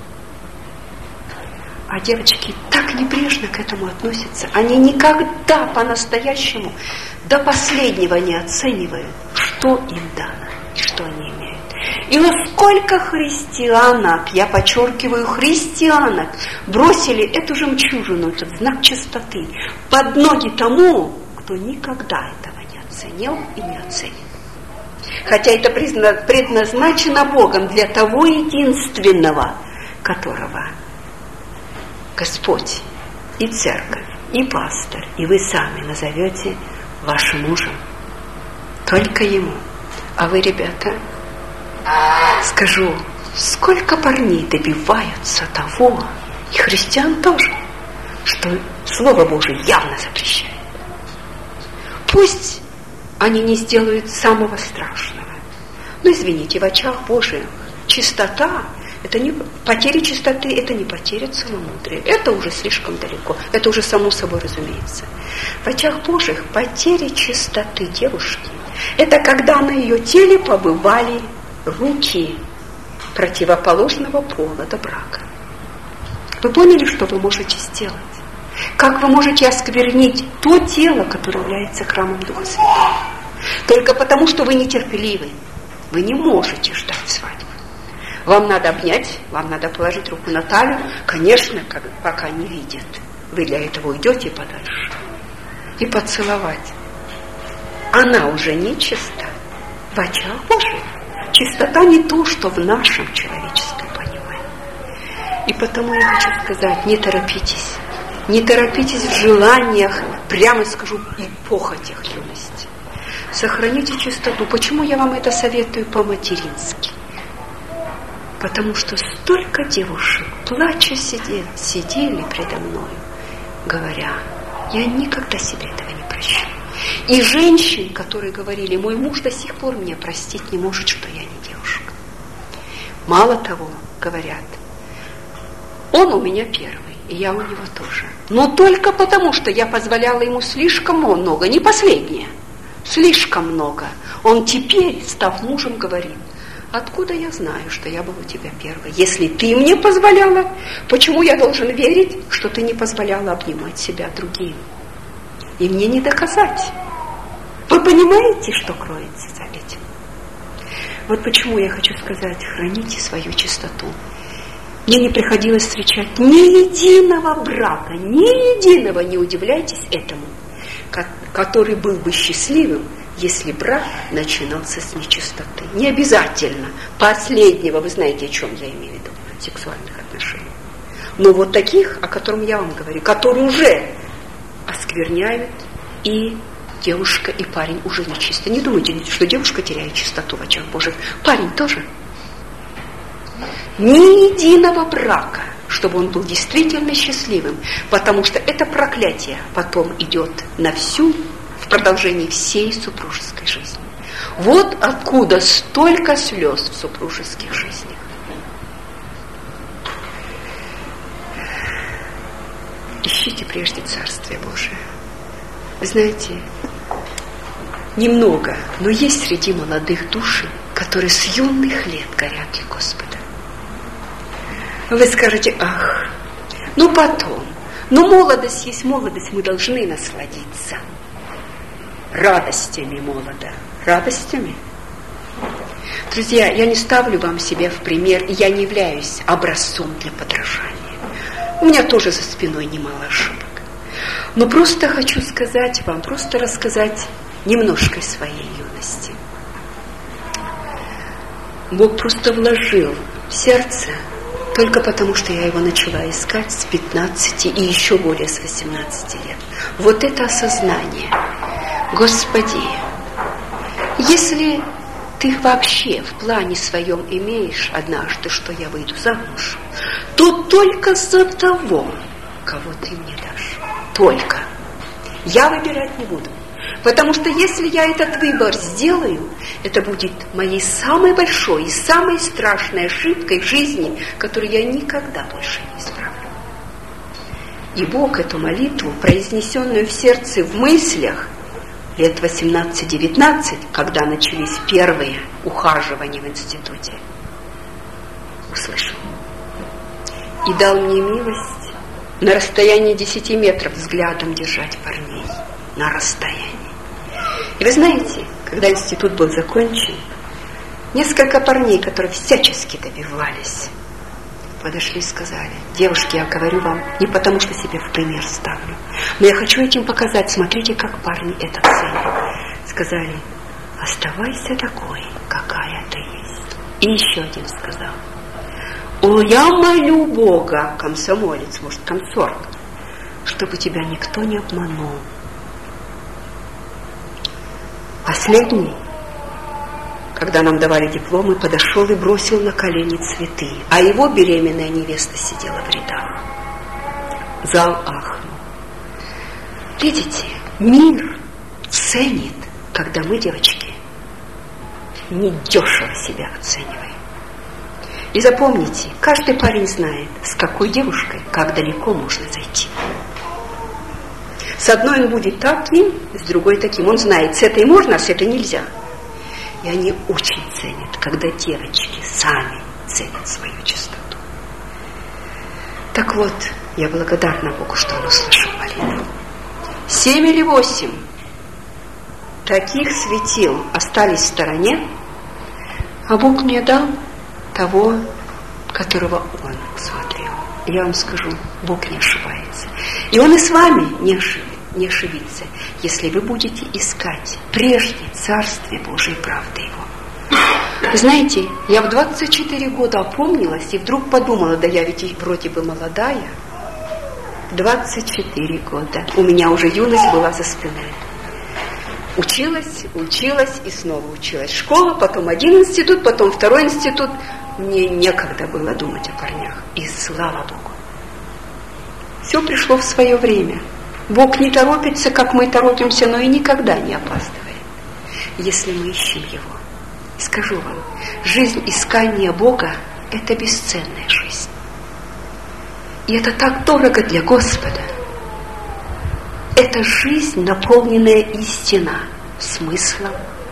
А девочки так небрежно к этому относятся. Они никогда по-настоящему до последнего не оценивают, что им дано и что они имеют. И вот сколько христианок, я подчеркиваю, христианок, бросили эту жемчужину, этот знак чистоты, под ноги тому, кто никогда этого не оценил и не оценит. Хотя это предназначено Богом для того единственного, которого Господь и церковь, и пастор, и вы сами назовете вашим мужем. Только ему. А вы, ребята, скажу, сколько парней добиваются того, и христиан тоже, что Слово Божие явно запрещает. Пусть они не сделают самого страшного. Но извините, в очах Божьих чистота, это не потеря чистоты, это не потеря целомудрия. Это уже слишком далеко. Это уже само собой разумеется. В очах Божьих потеря чистоты девушки – это когда на ее теле побывали руки противоположного пола до брака. Вы поняли, что вы можете сделать? Как вы можете осквернить то тело, которое является храмом Духа Святого? Только потому, что вы нетерпеливы. Вы не можете ждать свадьбы. Вам надо обнять, вам надо положить руку на талию. Конечно, как, пока не видят. Вы для этого уйдете подальше. И поцеловать. Она уже не чиста. В очах Божьих. Чистота не то, что в нашем человеческом понимании. И потому я хочу сказать, не торопитесь. Не торопитесь в желаниях, прямо скажу, и похотях юности. Сохраните чистоту. Почему я вам это советую по-матерински? Потому что столько девушек, плача, сидели, сидели предо мною, говоря, я никогда себе этого не прощу. И женщин, которые говорили, мой муж до сих пор мне простить не может, что я не девушка. Мало того, говорят, он у меня первый, и я у него тоже. Но только потому, что я позволяла ему слишком много, не последнее, слишком много. Он теперь, став мужем, говорит, откуда я знаю, что я был у тебя первый? Если ты мне позволяла, почему я должен верить, что ты не позволяла обнимать себя другим? И мне не доказать. Вы понимаете, что кроется за этим? Вот почему я хочу сказать, храните свою чистоту. Мне не приходилось встречать ни единого брака, ни единого, не удивляйтесь этому, который был бы счастливым, если брак начинался с нечистоты. Не обязательно последнего, вы знаете, о чем я имею в виду, сексуальных отношений. Но вот таких, о котором я вам говорю, которые уже оскверняют, и девушка, и парень уже нечисты. Не думайте, что девушка теряет чистоту в очах Божьих. Парень тоже. Ни единого брака, чтобы он был действительно счастливым, потому что это проклятие потом идет на всю, в продолжении всей супружеской жизни. Вот откуда столько слез в супружеских жизнях. Ищите прежде Царствие Божие. Знаете, немного, но есть среди молодых души, которые с юных лет горят для Господа. Вы скажете, ах, ну потом, ну молодость есть молодость, мы должны насладиться радостями молода, радостями. Друзья, я не ставлю вам себя в пример, и я не являюсь образцом для подражания. У меня тоже за спиной немало ошибок. Но просто хочу сказать вам, просто рассказать немножко из своей юности. Бог просто вложил в сердце, только потому, что я его начала искать с пятнадцати и еще более с восемнадцати лет. Вот это осознание. Господи, если ты вообще в плане своем имеешь однажды, что я выйду замуж, то только за того, кого ты мне дашь. Только. Я выбирать не буду. Потому что если я этот выбор сделаю, это будет моей самой большой и самой страшной ошибкой в жизни, которую я никогда больше не исправлю. И Бог эту молитву, произнесенную в сердце, в мыслях, лет восемнадцать-девятнадцать, когда начались первые ухаживания в институте, услышал. И дал мне милость на расстоянии десяти метров взглядом держать парней. На расстоянии. И вы знаете, когда институт был закончен, несколько парней, которые всячески добивались, подошли и сказали: девушки, я говорю вам не потому, что себе в пример ставлю, но я хочу этим показать, смотрите, как парни это ценят. Сказали: оставайся такой, какая ты есть. И еще один сказал: о, я молю Бога, комсомолец, может, комсорг, чтобы тебя никто не обманул. Последний, когда нам давали дипломы, подошел и бросил на колени цветы, а его беременная невеста сидела в рядах. Зал ахнул. Видите, мир ценит, когда мы, девочки, недешево себя оцениваем. И запомните, каждый парень знает, с какой девушкой, как далеко можно зайти. С одной он будет таким, с другой таким. Он знает, с этой можно, а с этой нельзя. И они очень ценят, когда девочки сами ценят свою чистоту. Так вот, я благодарна Богу, что Он услышал молитву. Семь или восемь таких светил остались в стороне, а Бог мне дал того, которого Он усмотрел. Я вам скажу, Бог не ошибается. И Он и с вами не ошибется. не ошибиться, если вы будете искать прежде Царствие Божие и правды Его. Вы знаете, я в двадцать четыре года опомнилась и вдруг подумала, да я ведь вроде бы молодая. двадцать четыре года. У меня уже юность была за спиной. Училась, училась и снова училась. Школа, потом один институт, потом второй институт. Мне некогда было думать о парнях. И слава Богу. Все пришло в свое время. Бог не торопится, как мы торопимся, но и никогда не опаздывает, если мы ищем Его. Скажу вам, жизнь искания Бога – это бесценная жизнь. И это так дорого для Господа. Это жизнь, наполненная истиной, смыслом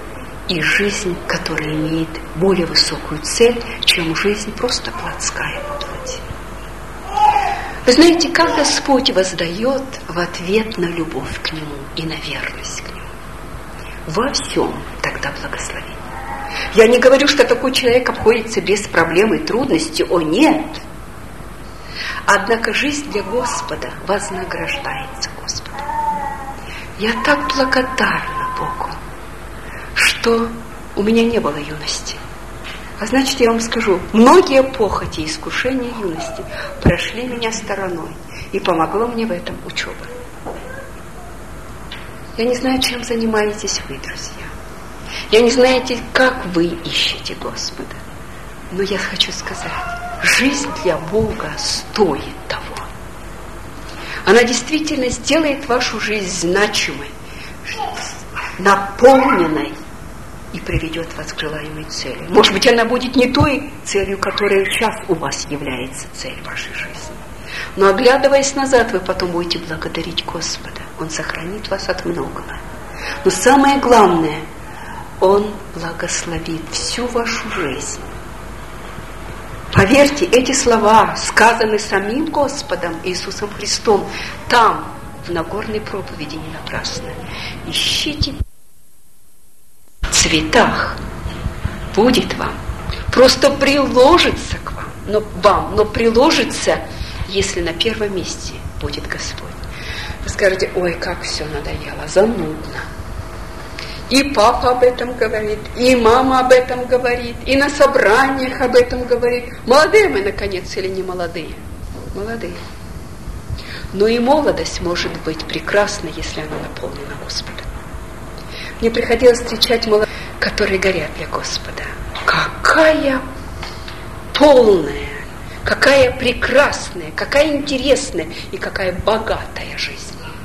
и жизнь, которая имеет более высокую цель, чем жизнь просто плотская по плоти. Вы знаете, как Господь воздает в ответ на любовь к Нему и на верность к Нему? Во всем тогда благословение. Я не говорю, что такой человек обходится без проблем и трудностей. О, нет! Однако жизнь для Господа вознаграждается Господом. Я так благодарна Богу, что у меня не было юности. А значит, я вам скажу, многие похоти и искушения юности прошли меня стороной, и помогло мне в этом учеба. Я не знаю, чем занимаетесь вы, друзья. Я не знаю, как вы ищете Господа. Но я хочу сказать, жизнь для Бога стоит того. Она действительно сделает вашу жизнь значимой, наполненной и приведет вас к желаемой цели. Может быть, она будет не той целью, которая сейчас у вас является цель вашей жизни. Но оглядываясь назад, вы потом будете благодарить Господа. Он сохранит вас от многого. Но самое главное, Он благословит всю вашу жизнь. Поверьте, эти слова сказаны самим Господом Иисусом Христом там, в Нагорной проповеди, не напрасно. Ищите в цветах, будет вам, просто приложится к вам, но вам, но приложится, если на первом месте будет Господь. Вы скажете, ой, как все надоело, занудно. И папа об этом говорит, и мама об этом говорит, и на собраниях об этом говорит. Молодые мы, наконец, или не молодые? Молодые. Но и молодость может быть прекрасна, если она наполнена Господом. Мне приходилось встречать молодых, которые горят для Господа. Какая полная, какая прекрасная, какая интересная и какая богатая жизнь.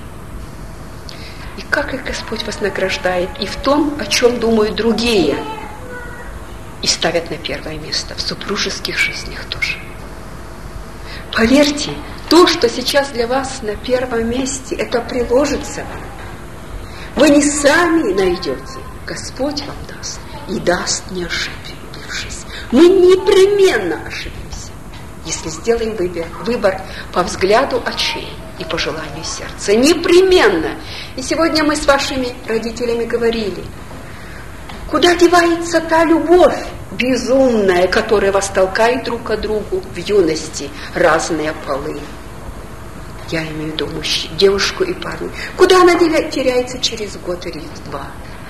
И как их Господь вознаграждает и в том, о чем думают другие, и ставят на первое место в супружеских жизнях тоже. Поверьте, то, что сейчас для вас на первом месте, это приложится вам. Вы не сами найдете, Господь вам даст, и даст, не ошибившись. Мы непременно ошибимся, если сделаем выбор, выбор по взгляду очей и по желанию сердца. Непременно. И сегодня мы с вашими родителями говорили, куда девается та любовь безумная, которая вас толкает друг к другу в юности, разные полы. Я имею в виду мужчин, девушку и парня. Куда она теряется через год или два?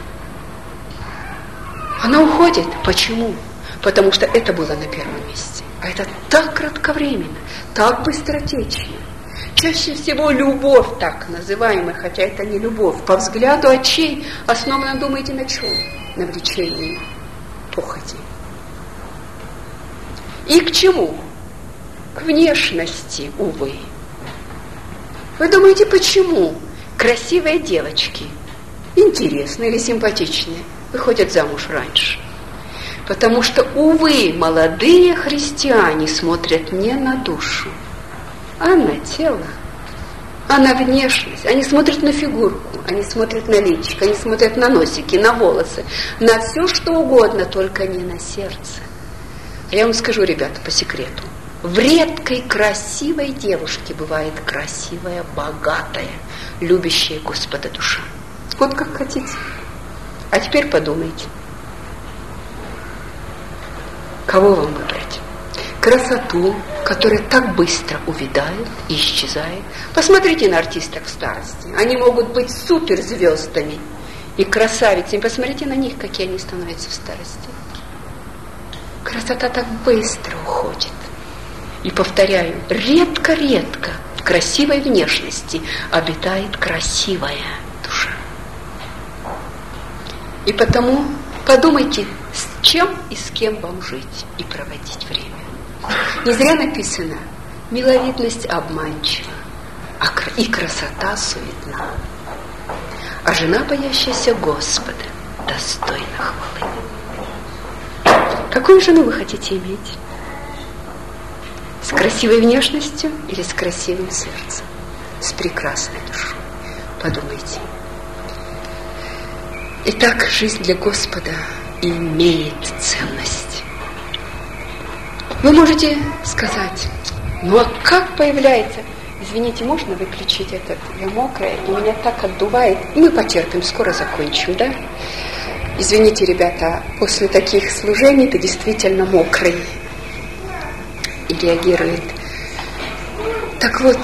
Она уходит. Почему? Потому что это было на первом месте. А это так кратковременно, так быстротечно. Чаще всего любовь, так называемая, хотя это не любовь, по взгляду очей, основано, думаете, на чем? На влечении, похоти. И к чему? К внешности, увы. Вы думаете, почему красивые девочки, интересные или симпатичные, выходят замуж раньше? Потому что, увы, молодые христиане смотрят не на душу, а на тело, а на внешность. Они смотрят на фигурку, они смотрят на личико, они смотрят на носики, на волосы, на все, что угодно, только не на сердце. А я вам скажу, ребята, по секрету. В редкой красивой девушке бывает красивая, богатая, любящая Господа душа. Вот как хотите. А теперь подумайте, кого вам выбрать? Красоту, которая так быстро увядает и исчезает. Посмотрите на артисток в старости. Они могут быть суперзвездами и красавицами. Посмотрите на них, какие они становятся в старости. Красота так быстро уходит. И повторяю, редко-редко в красивой внешности обитает красивая душа. И потому подумайте, с чем и с кем вам жить и проводить время. Не зря написано, миловидность обманчива, и красота суетна. А жена, боящаяся Господа, достойна хвалы. Какую жену вы хотите иметь? С красивой внешностью или с красивым сердцем? С прекрасной душой. Подумайте. Итак, жизнь для Господа имеет ценность. Вы можете сказать, ну а как появляется? Извините, можно выключить этот? Я мокрая, и меня так отдувает. Мы потерпим, скоро закончим, да? Извините, ребята, после таких служений ты действительно мокрый. И реагирует. Так вот,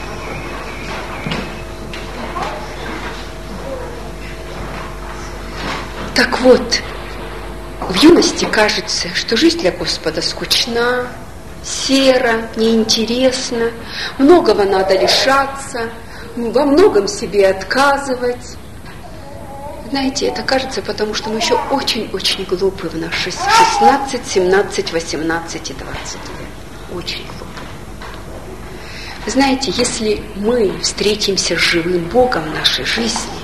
так вот, в юности кажется, что жизнь для Господа скучна, сера, неинтересна, многого надо лишаться, во многом себе отказывать. Знаете, это кажется, потому что мы еще очень-очень глупы в наши шестнадцать, семнадцать, восемнадцать и двадцать лет. Очень глупы. Знаете, если мы встретимся с живым Богом в нашей жизни,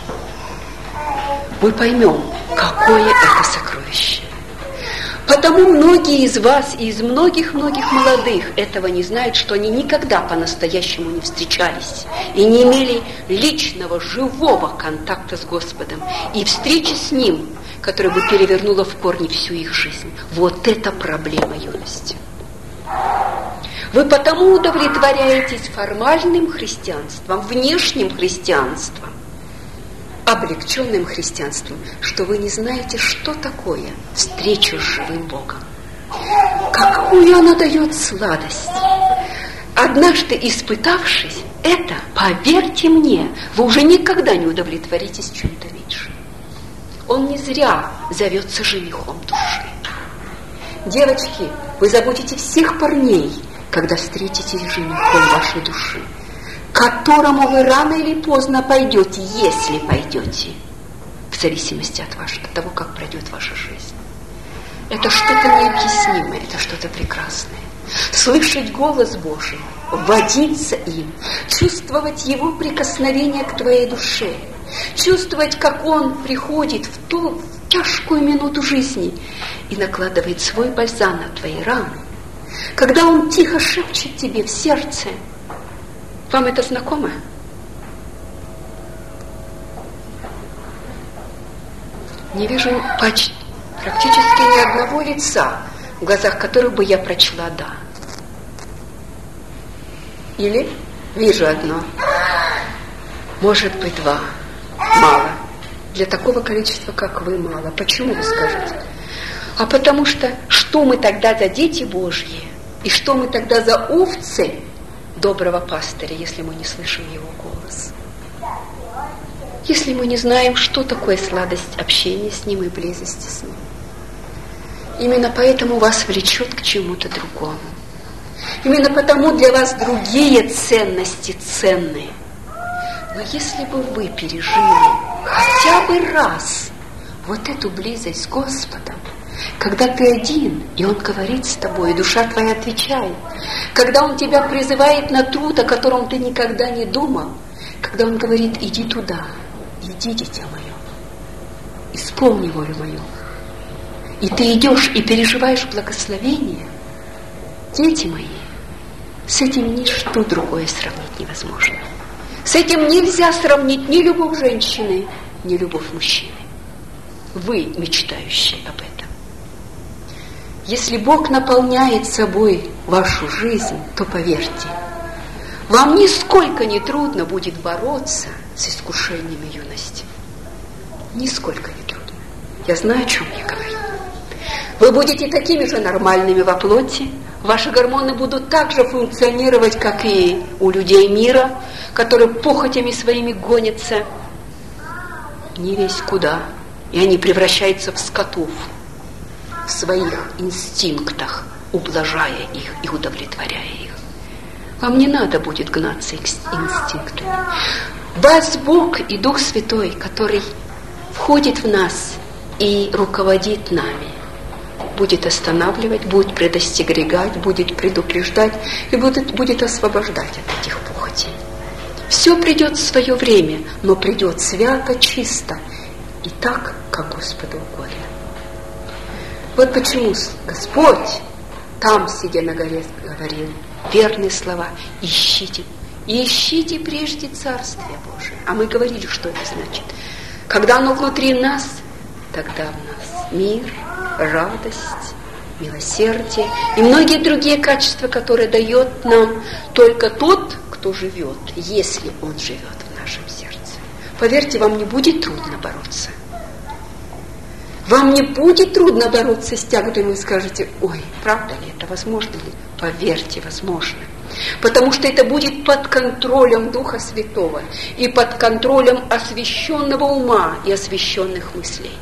мы поймем, какое это сокровище. Потому многие из вас и из многих-многих молодых этого не знают, что они никогда по-настоящему не встречались и не имели личного, живого контакта с Господом и встречи с Ним, которая бы перевернула в корне всю их жизнь. Вот это проблема юности. Вы потому удовлетворяетесь формальным христианством, внешним христианством, облегченным христианством, что вы не знаете, что такое встреча с живым Богом. Какую она дает сладость. Однажды испытавшись это, поверьте мне, вы уже никогда не удовлетворитесь чем-то меньшим. Он не зря зовется женихом души. Девочки, вы забудете всех парней, когда встретитесь с женихом вашей души, к которому вы рано или поздно пойдете, если пойдете, в зависимости от, вашего, от того, как пройдет ваша жизнь. Это что-то необъяснимое, это что-то прекрасное. Слышать голос Божий, водиться им, чувствовать Его прикосновение к твоей душе, чувствовать, как Он приходит в ту тяжкую минуту жизни и накладывает свой бальзам на твои раны. Когда Он тихо шепчет тебе в сердце. Вам это знакомо? Не вижу почти, практически ни одного лица, в глазах которых бы я прочла «да». Или вижу одно, может быть два. Мало. Для такого количества, как вы, мало. Почему, вы скажете? А потому что, что мы тогда за дети Божьи, и что мы тогда за овцы доброго пастыря, если мы не слышим его голос? Если мы не знаем, что такое сладость общения с ним и близости с ним. Именно поэтому вас влечет к чему-то другому. Именно потому для вас другие ценности ценные. Но если бы вы пережили хотя бы раз вот эту близость с Господом, когда ты один, и Он говорит с тобой, и душа твоя отвечает, когда Он тебя призывает на труд, о котором ты никогда не думал, когда Он говорит: иди туда, иди, дитя мое, исполни волю мою, и ты идешь и переживаешь благословение, дети мои, с этим ничто другое сравнить невозможно. С этим нельзя сравнить ни любовь женщины, ни любовь мужчины. Вы мечтающие об этом. Если Бог наполняет собой вашу жизнь, то поверьте, вам нисколько не трудно будет бороться с искушениями юности. Нисколько не трудно. Я знаю, о чем я говорю. Вы будете такими же нормальными во плоти, ваши гормоны будут так же функционировать, как и у людей мира, которые похотями своими гонятся не весь куда, и они превращаются в скотов в своих инстинктах, ублажая их и удовлетворяя их. Вам не надо будет гнаться к инстинкту. Вас Бог и Дух Святой, который входит в нас и руководит нами, будет останавливать, будет предостерегать, будет предупреждать и будет, будет освобождать от этих похотей. Все придет в свое время, но придет свято, чисто и так, как Господу угодно. Вот почему Господь там, сидя на горе, говорил верные слова: ищите, ищите прежде Царствие Божие. А мы говорили, что это значит. Когда оно внутри нас, тогда в нас мир, радость, милосердие и многие другие качества, которые дает нам только тот, кто живет, если он живет в нашем сердце. Поверьте, вам не будет трудно бороться. Вам не будет трудно бороться с тяготами, вы скажете: ой, правда ли это, возможно ли? Поверьте, возможно. Потому что это будет под контролем Духа Святого и под контролем освященного ума и освященных мыслей.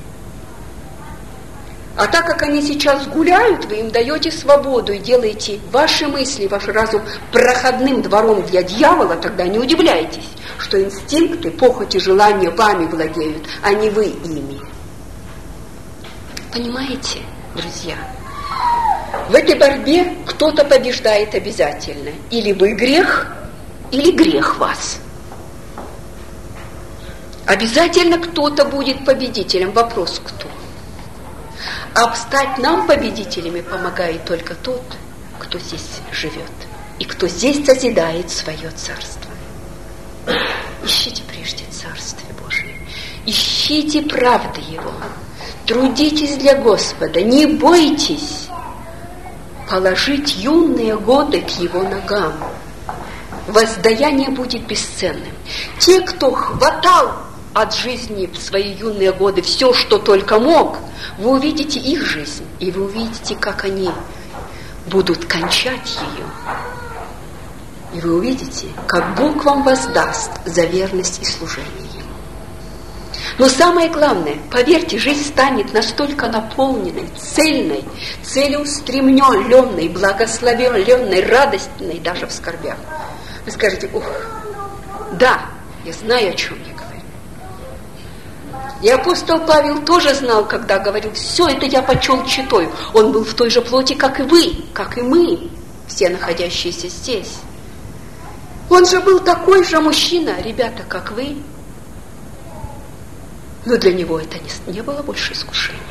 А так как они сейчас гуляют, вы им даете свободу и делаете ваши мысли, ваш разум проходным двором для дьявола, тогда не удивляйтесь, что инстинкты, похоти, желания вами владеют, а не вы ими. Понимаете, друзья? В этой борьбе кто-то побеждает обязательно. Или вы грех, или грех вас. Обязательно кто-то будет победителем. Вопрос кто? А стать нам победителями помогает только тот, кто здесь живет и кто здесь созидает свое царство. Ищите прежде Царствие Божие, ищите правды Его, трудитесь для Господа, не бойтесь положить юные годы к Его ногам. Воздаяние будет бесценным. Те, кто хватал от жизни в свои юные годы все, что только мог, вы увидите их жизнь, и вы увидите, как они будут кончать ее. И вы увидите, как Бог вам воздаст за верность и служение Ему. Но самое главное, поверьте, жизнь станет настолько наполненной, цельной, целеустремленной, благословенной, радостной даже в скорбях. Вы скажете: ух, да, я знаю, о чем я говорю. И апостол Павел тоже знал, когда говорил: все это я почел читаю. Он был в той же плоти, как и вы, как и мы, все находящиеся здесь. Он же был такой же мужчина, ребята, как вы. Но для него это не, не было больше искушением.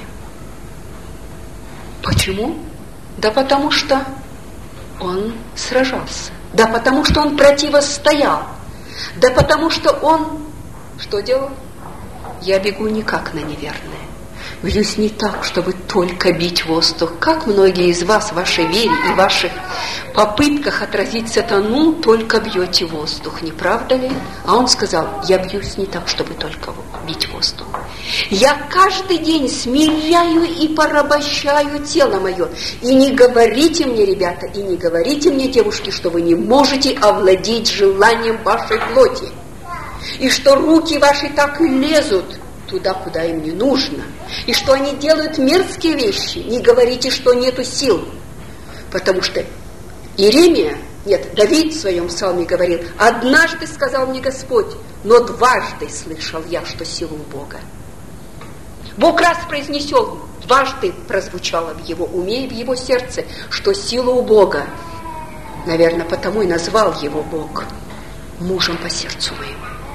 Почему? Да потому что он сражался. Да потому что он противостоял. Да потому что он что делал? Я бегу не как на неверное. Бьюсь не так, чтобы только бить воздух, как многие из вас в вашей вере и в ваших попытках отразить сатану только бьете воздух, не правда ли? А он сказал: я бьюсь не так, чтобы только бить воздух. Я каждый день смиряю и порабощаю тело мое. И не говорите мне, ребята, и не говорите мне, девушки, что вы не можете овладеть желанием вашей плоти. И что руки ваши так и лезут туда, куда им не нужно. И что они делают мерзкие вещи. Не говорите, что нету сил. Потому что Иеремия, нет, Давид в своем псалме говорил: однажды сказал мне Господь, но дважды слышал я, что сила у Бога. Бог раз произнесен, дважды прозвучало в его уме и в его сердце, что сила у Бога. Наверное, потому и назвал его Бог мужем по сердцу моему.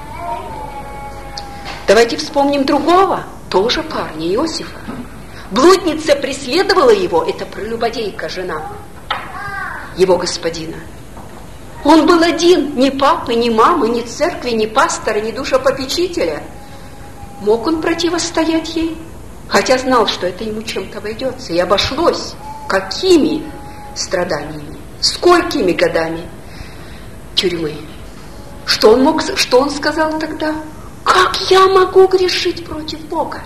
Давайте вспомним другого, тоже парня, Иосифа. Блудница преследовала его, это прелюбодейка, жена его господина. Он был один, ни папы, ни мамы, ни церкви, ни пастора, ни душепопечителя. Мог он противостоять ей? Хотя знал, что это ему чем-то обойдется. И обошлось. Какими страданиями? Сколькими годами тюрьмы? Что он мог, что он сказал тогда? Как я могу грешить против Бога?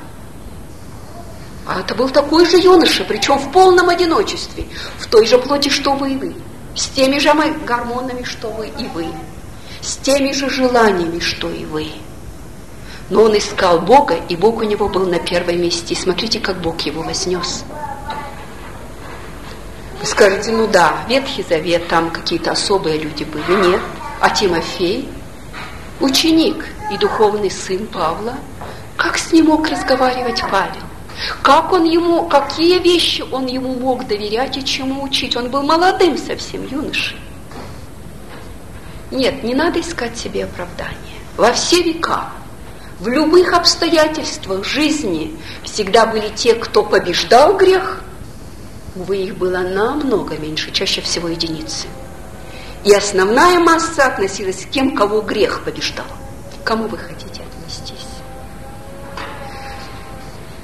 А это был такой же юноша, причем в полном одиночестве, в той же плоти, что вы и вы, с теми же гормонами, что вы и вы, с теми же желаниями, что и вы. Но он искал Бога, и Бог у него был на первом месте. И смотрите, как Бог его вознес. Вы скажете: ну да, Ветхий Завет, там какие-то особые люди были. Нет. А Тимофей, ученик и духовный сын Павла, как с ним мог разговаривать Павел? Как он ему, какие вещи он ему мог доверять и чему учить? Он был молодым совсем, юношей. Нет, не надо искать себе оправдания. Во все века, в любых обстоятельствах жизни всегда были те, кто побеждал грех. Увы, их было намного меньше, чаще всего единицы. И основная масса относилась к тем, кого грех побеждал. К кому вы хотите отнестись?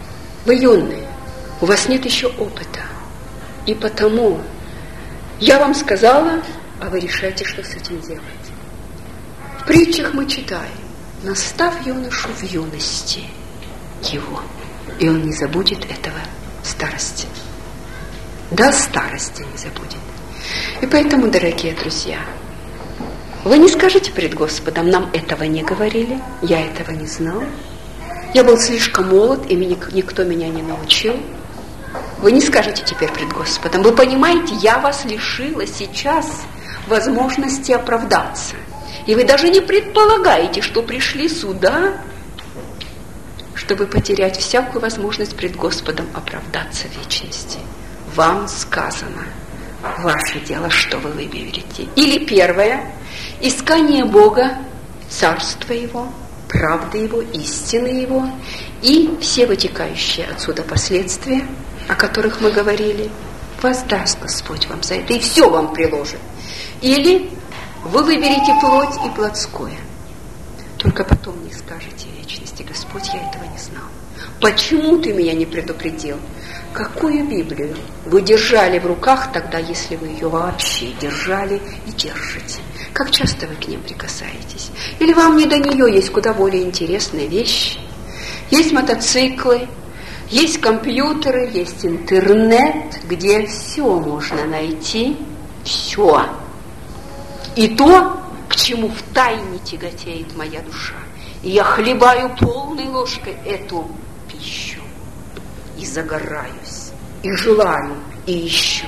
Вы юные, у вас нет еще опыта. И потому я вам сказала, а вы решайте, что с этим делать. В притчах мы читаем: наставь юношу в юности его, и он не забудет этого в старости. До старости не забудет. И поэтому, дорогие друзья, вы не скажете пред Господом: нам этого не говорили, я этого не знал, я был слишком молод, и никто меня не научил. Вы не скажете теперь пред Господом: вы понимаете, я вас лишила сейчас возможности оправдаться. И вы даже не предполагаете, что пришли сюда, чтобы потерять всякую возможность пред Господом оправдаться в вечности. Вам сказано: ваше дело, что вы выберете. Или первое: искание Бога, Царства Его, правды Его, истины Его и все вытекающие отсюда последствия, о которых мы говорили, воздаст Господь вам за это, и все вам приложит. Или вы выберете плоть и плотское. Только потом не скажете в вечности: Господь, я этого не знал. Почему ты меня не предупредил? Какую Библию вы держали в руках тогда, если вы ее вообще держали и держите? Как часто вы к ним прикасаетесь? Или вам не до нее есть куда более интересные вещи? Есть мотоциклы, есть компьютеры, есть интернет, где все можно найти, все. И то, к чему втайне тяготеет моя душа. И я хлебаю полной ложкой эту пищу. И загораюсь, и желаю, и ищу.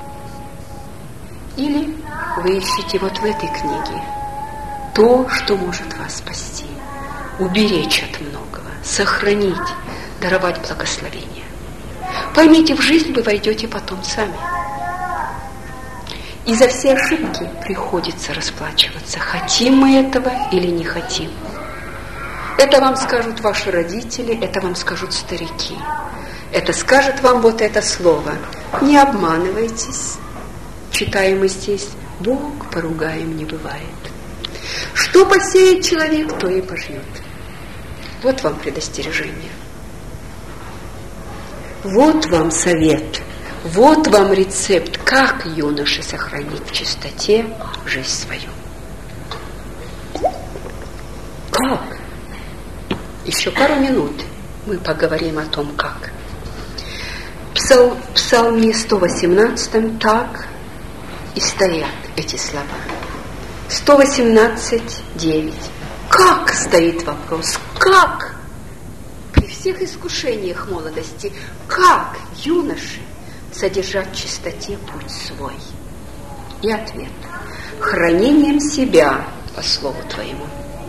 Или вы ищете вот в этой книге то, что может вас спасти, уберечь от многого, сохранить, даровать благословение. Поймите, в жизнь вы войдете потом сами. И за все ошибки приходится расплачиваться, хотим мы этого или не хотим. Это вам скажут ваши родители, это вам скажут старики. Это скажет вам вот это слово: не обманывайтесь. Читаем мы здесь: Бог поругаем не бывает. Что посеет человек, то и пожнет. Вот вам предостережение. Вот вам совет. Вот вам рецепт, как юноше сохранить в чистоте жизнь свою. Как? Еще пару минут мы поговорим о том, как. В Псалме сто восемнадцатом так и стоят эти слова. сто восемнадцать, девять. Как стоит вопрос? Как? При всех искушениях молодости, как юноше содержать в чистоте путь свой? И ответ: хранением себя по слову Твоему.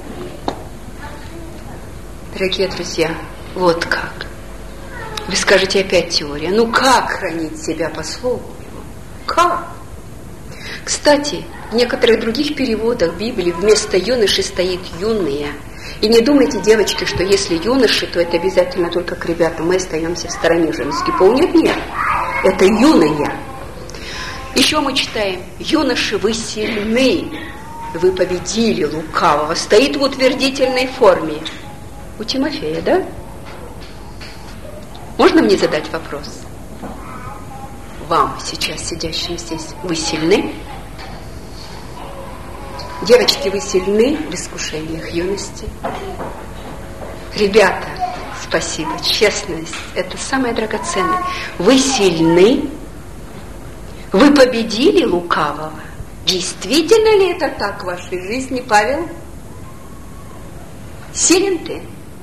Дорогие друзья, вот как. Вы скажете: опять теория. Ну как хранить себя по слову Его? Как? Кстати, в некоторых других переводах Библии вместо юноши стоит юные. И не думайте, девочки, что если юноши, то это обязательно только к ребятам. Мы остаемся в стороне, женский пол. Нет, нет. Это юные. Еще мы читаем: юноши, вы сильны, вы победили лукавого. Стоит в утвердительной форме. У Тимофея, да? Можно мне задать вопрос? Вам, сейчас сидящим здесь, вы сильны? Девочки, вы сильны в искушениях юности? Ребята, спасибо, честность, это самое драгоценное. Вы сильны? Вы победили лукавого? Действительно ли это так в вашей жизни, Павел? Силен ты?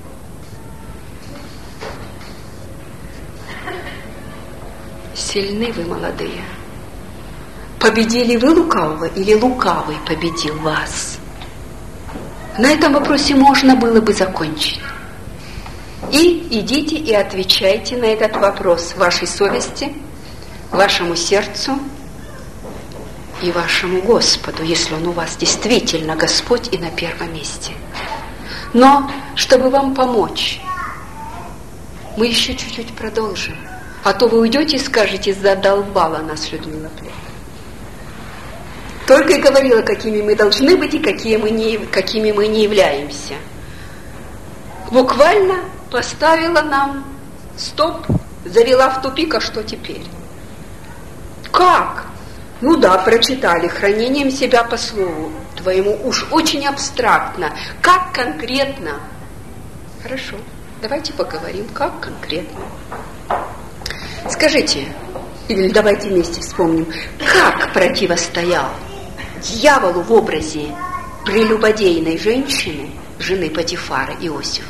Сильны вы, молодые? Победили вы лукавого или лукавый победил вас? На этом вопросе можно было бы закончить. И идите и отвечайте на этот вопрос вашей совести, вашему сердцу и вашему Господу, если Он у вас действительно Господь и на первом месте. Но, чтобы вам помочь, мы еще чуть-чуть продолжим. А то вы уйдете и скажете: задолбала нас Людмила Плек. Только и говорила, какими мы должны быть и какие мы не, какими мы не являемся. Буквально поставила нам Стоп, завела в тупик, а что теперь? Как? Ну да, прочитали, хранением себя по слову твоему, уж очень абстрактно. Как конкретно? Хорошо, давайте поговорим, как конкретно. Скажите, или давайте вместе вспомним, как противостоял дьяволу в образе прелюбодейной женщины, жены Потифара, Иосиф?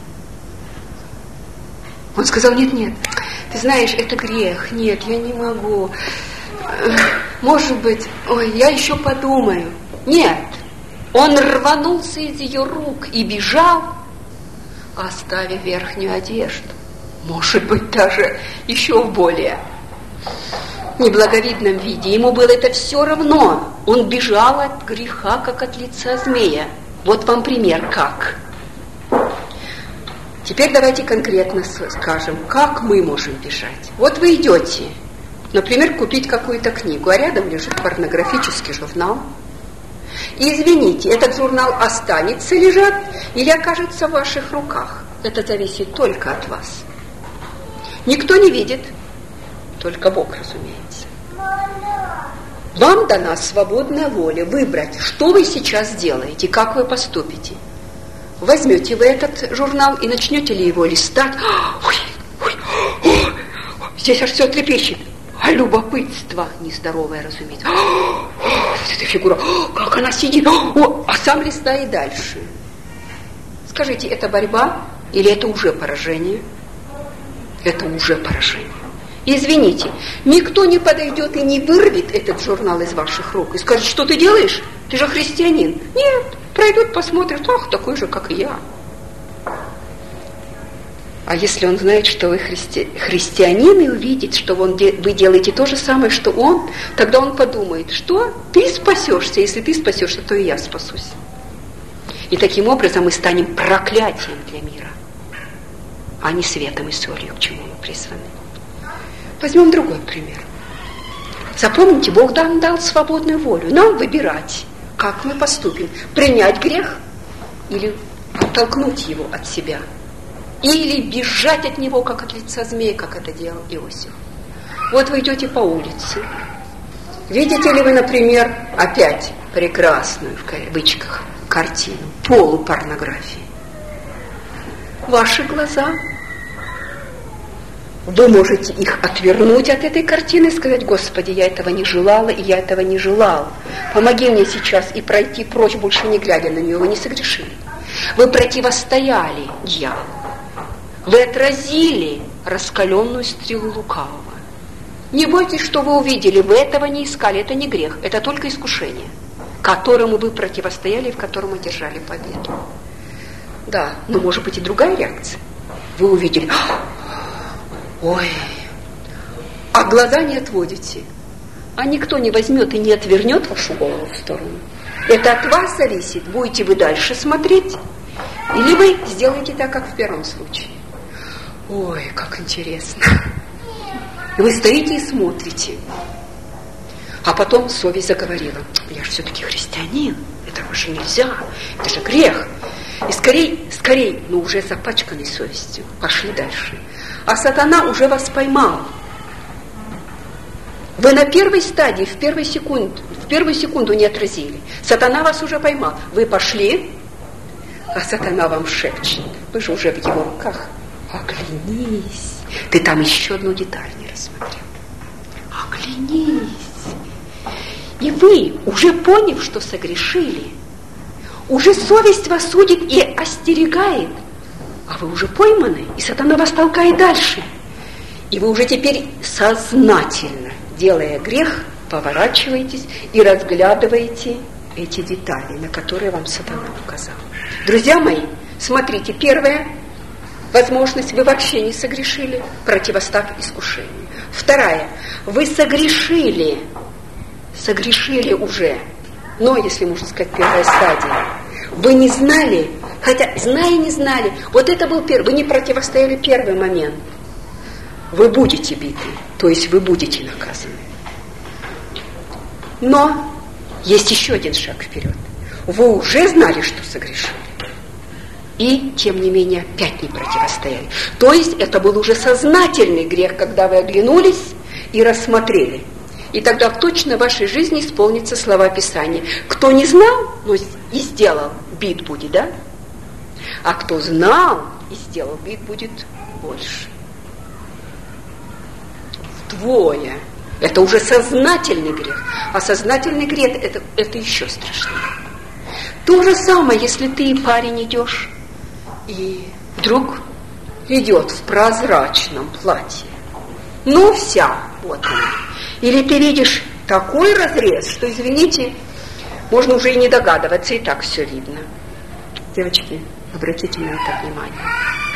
Он сказал: нет, нет, ты знаешь, это грех, нет, я не могу, может быть, ой, я еще подумаю. Нет, он рванулся из ее рук и бежал, оставив верхнюю одежду, может быть, даже еще в более неблаговидном виде. Ему было это все равно, он бежал от греха, как от лица змея. Вот вам пример, как. Теперь давайте конкретно скажем, как мы можем бежать. Вот вы идете, например, купить какую-то книгу, а рядом лежит порнографический журнал. И извините, этот журнал останется лежать или окажется в ваших руках. Это зависит только от вас. Никто не видит, только Бог, разумеется. Вам дана свободная воля выбрать, что вы сейчас сделаете, как вы поступите. Возьмете вы этот журнал и начнете ли его листать? Ой, ой, ой, здесь аж все трепещет. А любопытство нездоровое, разумеется. Эта фигура, как она сидит, о, а сам листай и дальше. Скажите, это борьба или это уже поражение? Это уже поражение. Извините, никто не подойдет и не вырвет этот журнал из ваших рук и скажет: что ты делаешь? Ты же христианин. Нет, пройдут, посмотрят: ах, такой же, как и я. А если он знает, что вы христи... христианин, и увидит, что он де... вы делаете то же самое, что он, тогда он подумает: что ты спасешься, если ты спасешься, то и я спасусь. И таким образом мы станем проклятием для мира, а не светом и солью, к чему мы призваны. Возьмем другой пример. Запомните, Бог нам дал свободную волю. Нам выбирать, как мы поступим. Принять грех или оттолкнуть его от себя. Или бежать от него, как от лица змея, как это делал Иосиф. Вот вы идете по улице. Видите ли вы, например, опять прекрасную, в кавычках, картину полупорнографии? Ваши глаза... Вы можете их отвернуть от этой картины и сказать: Господи, я этого не желала, и я этого не желал. Помоги мне сейчас и пройти прочь, больше не глядя на нее. Вы не согрешили. Вы противостояли дьяволу. Вы отразили раскаленную стрелу лукавого. Не бойтесь, что вы увидели. Вы этого не искали. Это не грех. Это только искушение, которому вы противостояли и в котором одержали победу. Да, но может быть и другая реакция. Вы увидели: ой, а глаза не отводите, а никто не возьмет и не отвернет вашу голову в сторону. Это от вас зависит, будете вы дальше смотреть, или вы сделаете так, как в первом случае. Ой, как интересно. И вы стоите и смотрите, а потом совесть заговорила: я же все-таки христианин, этого же нельзя, это же грех. И скорей, скорей, но уже запачканной совестью, пошли дальше. А сатана уже вас поймал. Вы на первой стадии, в первую секунду, в первую секунду не отразили. Сатана вас уже поймал. Вы пошли, а сатана вам шепчет: вы же уже в его руках. Оглянись. Ты там еще одну деталь не рассмотрел. Оглянись. И вы, уже поняв, что согрешили, уже совесть вас судит и остерегает, а вы уже пойманы, и сатана вас толкает дальше. И вы уже теперь сознательно, делая грех, поворачиваетесь и разглядываете эти детали, на которые вам сатана указал. Друзья мои, смотрите, первая возможность: вы вообще не согрешили, противостав искушению. Вторая: вы согрешили, согрешили уже, но, если можно сказать, первая стадия. Вы не знали, хотя, зная, не знали, вот это был первый, вы не противостояли первый момент. Вы будете биты, то есть вы будете наказаны. Но есть еще один шаг вперед. Вы уже знали, что согрешили. И, тем не менее, опять не противостояли. То есть это был уже сознательный грех, когда вы оглянулись и рассмотрели. И тогда точно в вашей жизни исполнятся слова Писания. Кто не знал, но и сделал, бит будет, да? А кто знал и сделал, бит будет больше. Вдвое. Это уже сознательный грех. А сознательный грех это, это еще страшнее. То же самое, если ты, парень, идешь, и вдруг идет в прозрачном платье. Ну, вся, вот она. Или ты видишь такой разрез, что, извините, можно уже и не догадываться, и так все видно. Девочки, обратите на это внимание.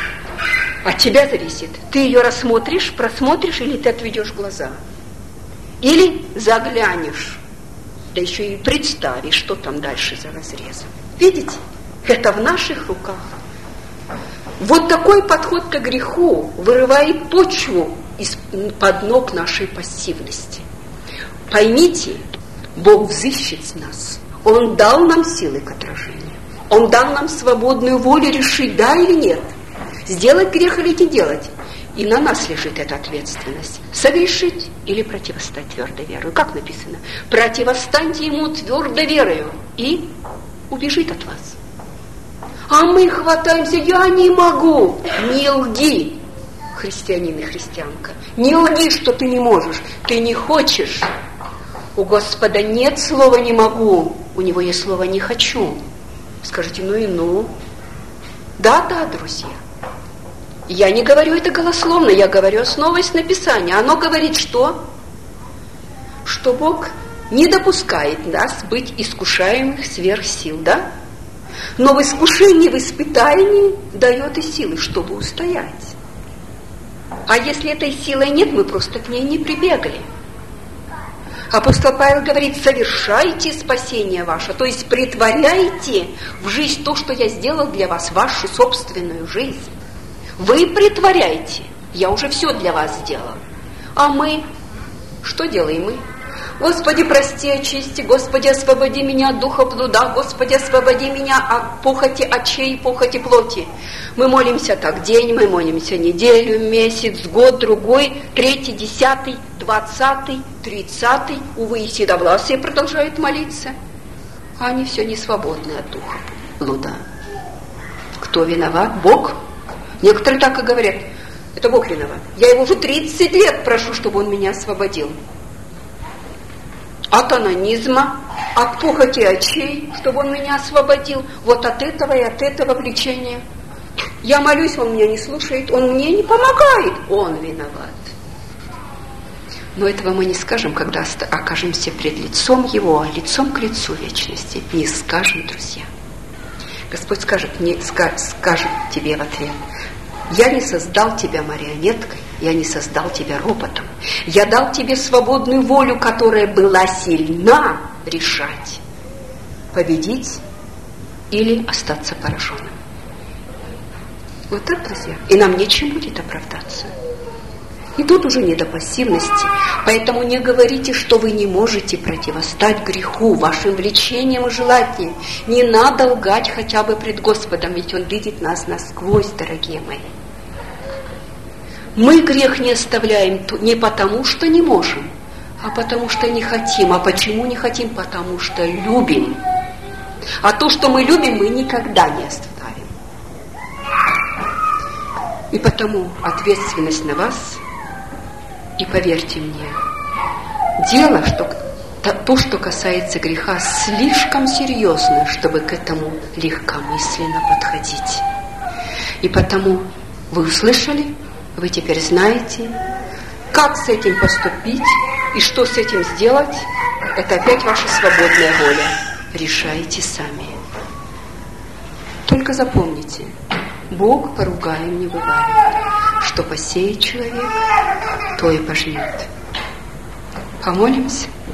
От тебя зависит. Ты ее рассмотришь, просмотришь, или ты отведешь глаза. Или заглянешь, да еще и представишь, что там дальше за разрезом. Видите? Это в наших руках. Вот такой подход к греху вырывает почву из-под ног нашей пассивности. Поймите, Бог взыщет с нас. Он дал нам силы к отражению. Он дал нам свободную волю решить, да или нет. Сделать грех или не делать. И на нас лежит эта ответственность. Совершить или противостать твердой верою. Как написано? Противостаньте ему твердой верою, и убежит от вас. А мы хватаемся, я не могу. Не лги, христианин и христианка. Не лги, что ты не можешь. Ты не хочешь. У Господа нет слова «не могу». У Него есть слово «не хочу». Скажите, ну и ну. Да-да, друзья. Я не говорю это голословно, я говорю, основываясь на Писании. Оно говорит, что? Что Бог не допускает нас быть искушаемых сверх сил, да? Но в искушении, в испытании дает и силы, чтобы устоять. А если этой силы нет, мы просто к ней не прибегли. Апостол Павел говорит, совершайте спасение ваше, то есть притворяйте в жизнь то, что я сделал для вас, вашу собственную жизнь. Вы притворяйте, я уже все для вас сделал. А мы, что делаем мы? Господи, прости, очисти, Господи, освободи меня от духа блуда, Господи, освободи меня от похоти очей, похоти плоти. Мы молимся так день, мы молимся неделю, месяц, год, другой, третий, десятый, двадцатый, тридцатый. Увы, и седовласые продолжают молиться. А они все не свободны от духа блуда. Кто виноват? Бог? Некоторые так и говорят, это Бог виноват. Я его уже тридцать лет прошу, чтобы он меня освободил. От анонизма, от похоти очей, чтобы он меня освободил. Вот от этого и от этого влечения. Я молюсь, он меня не слушает, он мне не помогает. Он виноват. Но этого мы не скажем, когда окажемся пред лицом Его, а лицом к лицу вечности. Не скажем, друзья. Господь скажет, не, скажет тебе в ответ: я не создал тебя марионеткой, я не создал тебя роботом. Я дал тебе свободную волю, которая была сильна решать, победить или остаться пораженным. Вот так, друзья. И нам нечем будет оправдаться. И тут уже не до пассивности. Поэтому не говорите, что вы не можете противостать греху, вашим влечениям и желаниям. Не надо лгать хотя бы пред Господом, ведь Он видит нас насквозь, дорогие мои. Мы грех не оставляем не потому, что не можем, а потому, что не хотим. А почему не хотим? Потому что любим. А то, что мы любим, мы никогда не оставим. И потому ответственность на вас. И поверьте мне, дело, что то, что касается греха, слишком серьезно, чтобы к этому легкомысленно подходить. И потому вы услышали, вы теперь знаете, как с этим поступить и что с этим сделать. Это опять ваша свободная воля. Решайте сами. Только запомните, Бог поругаем не бывает. Что посеет человек, то и пожнет. Помолимся.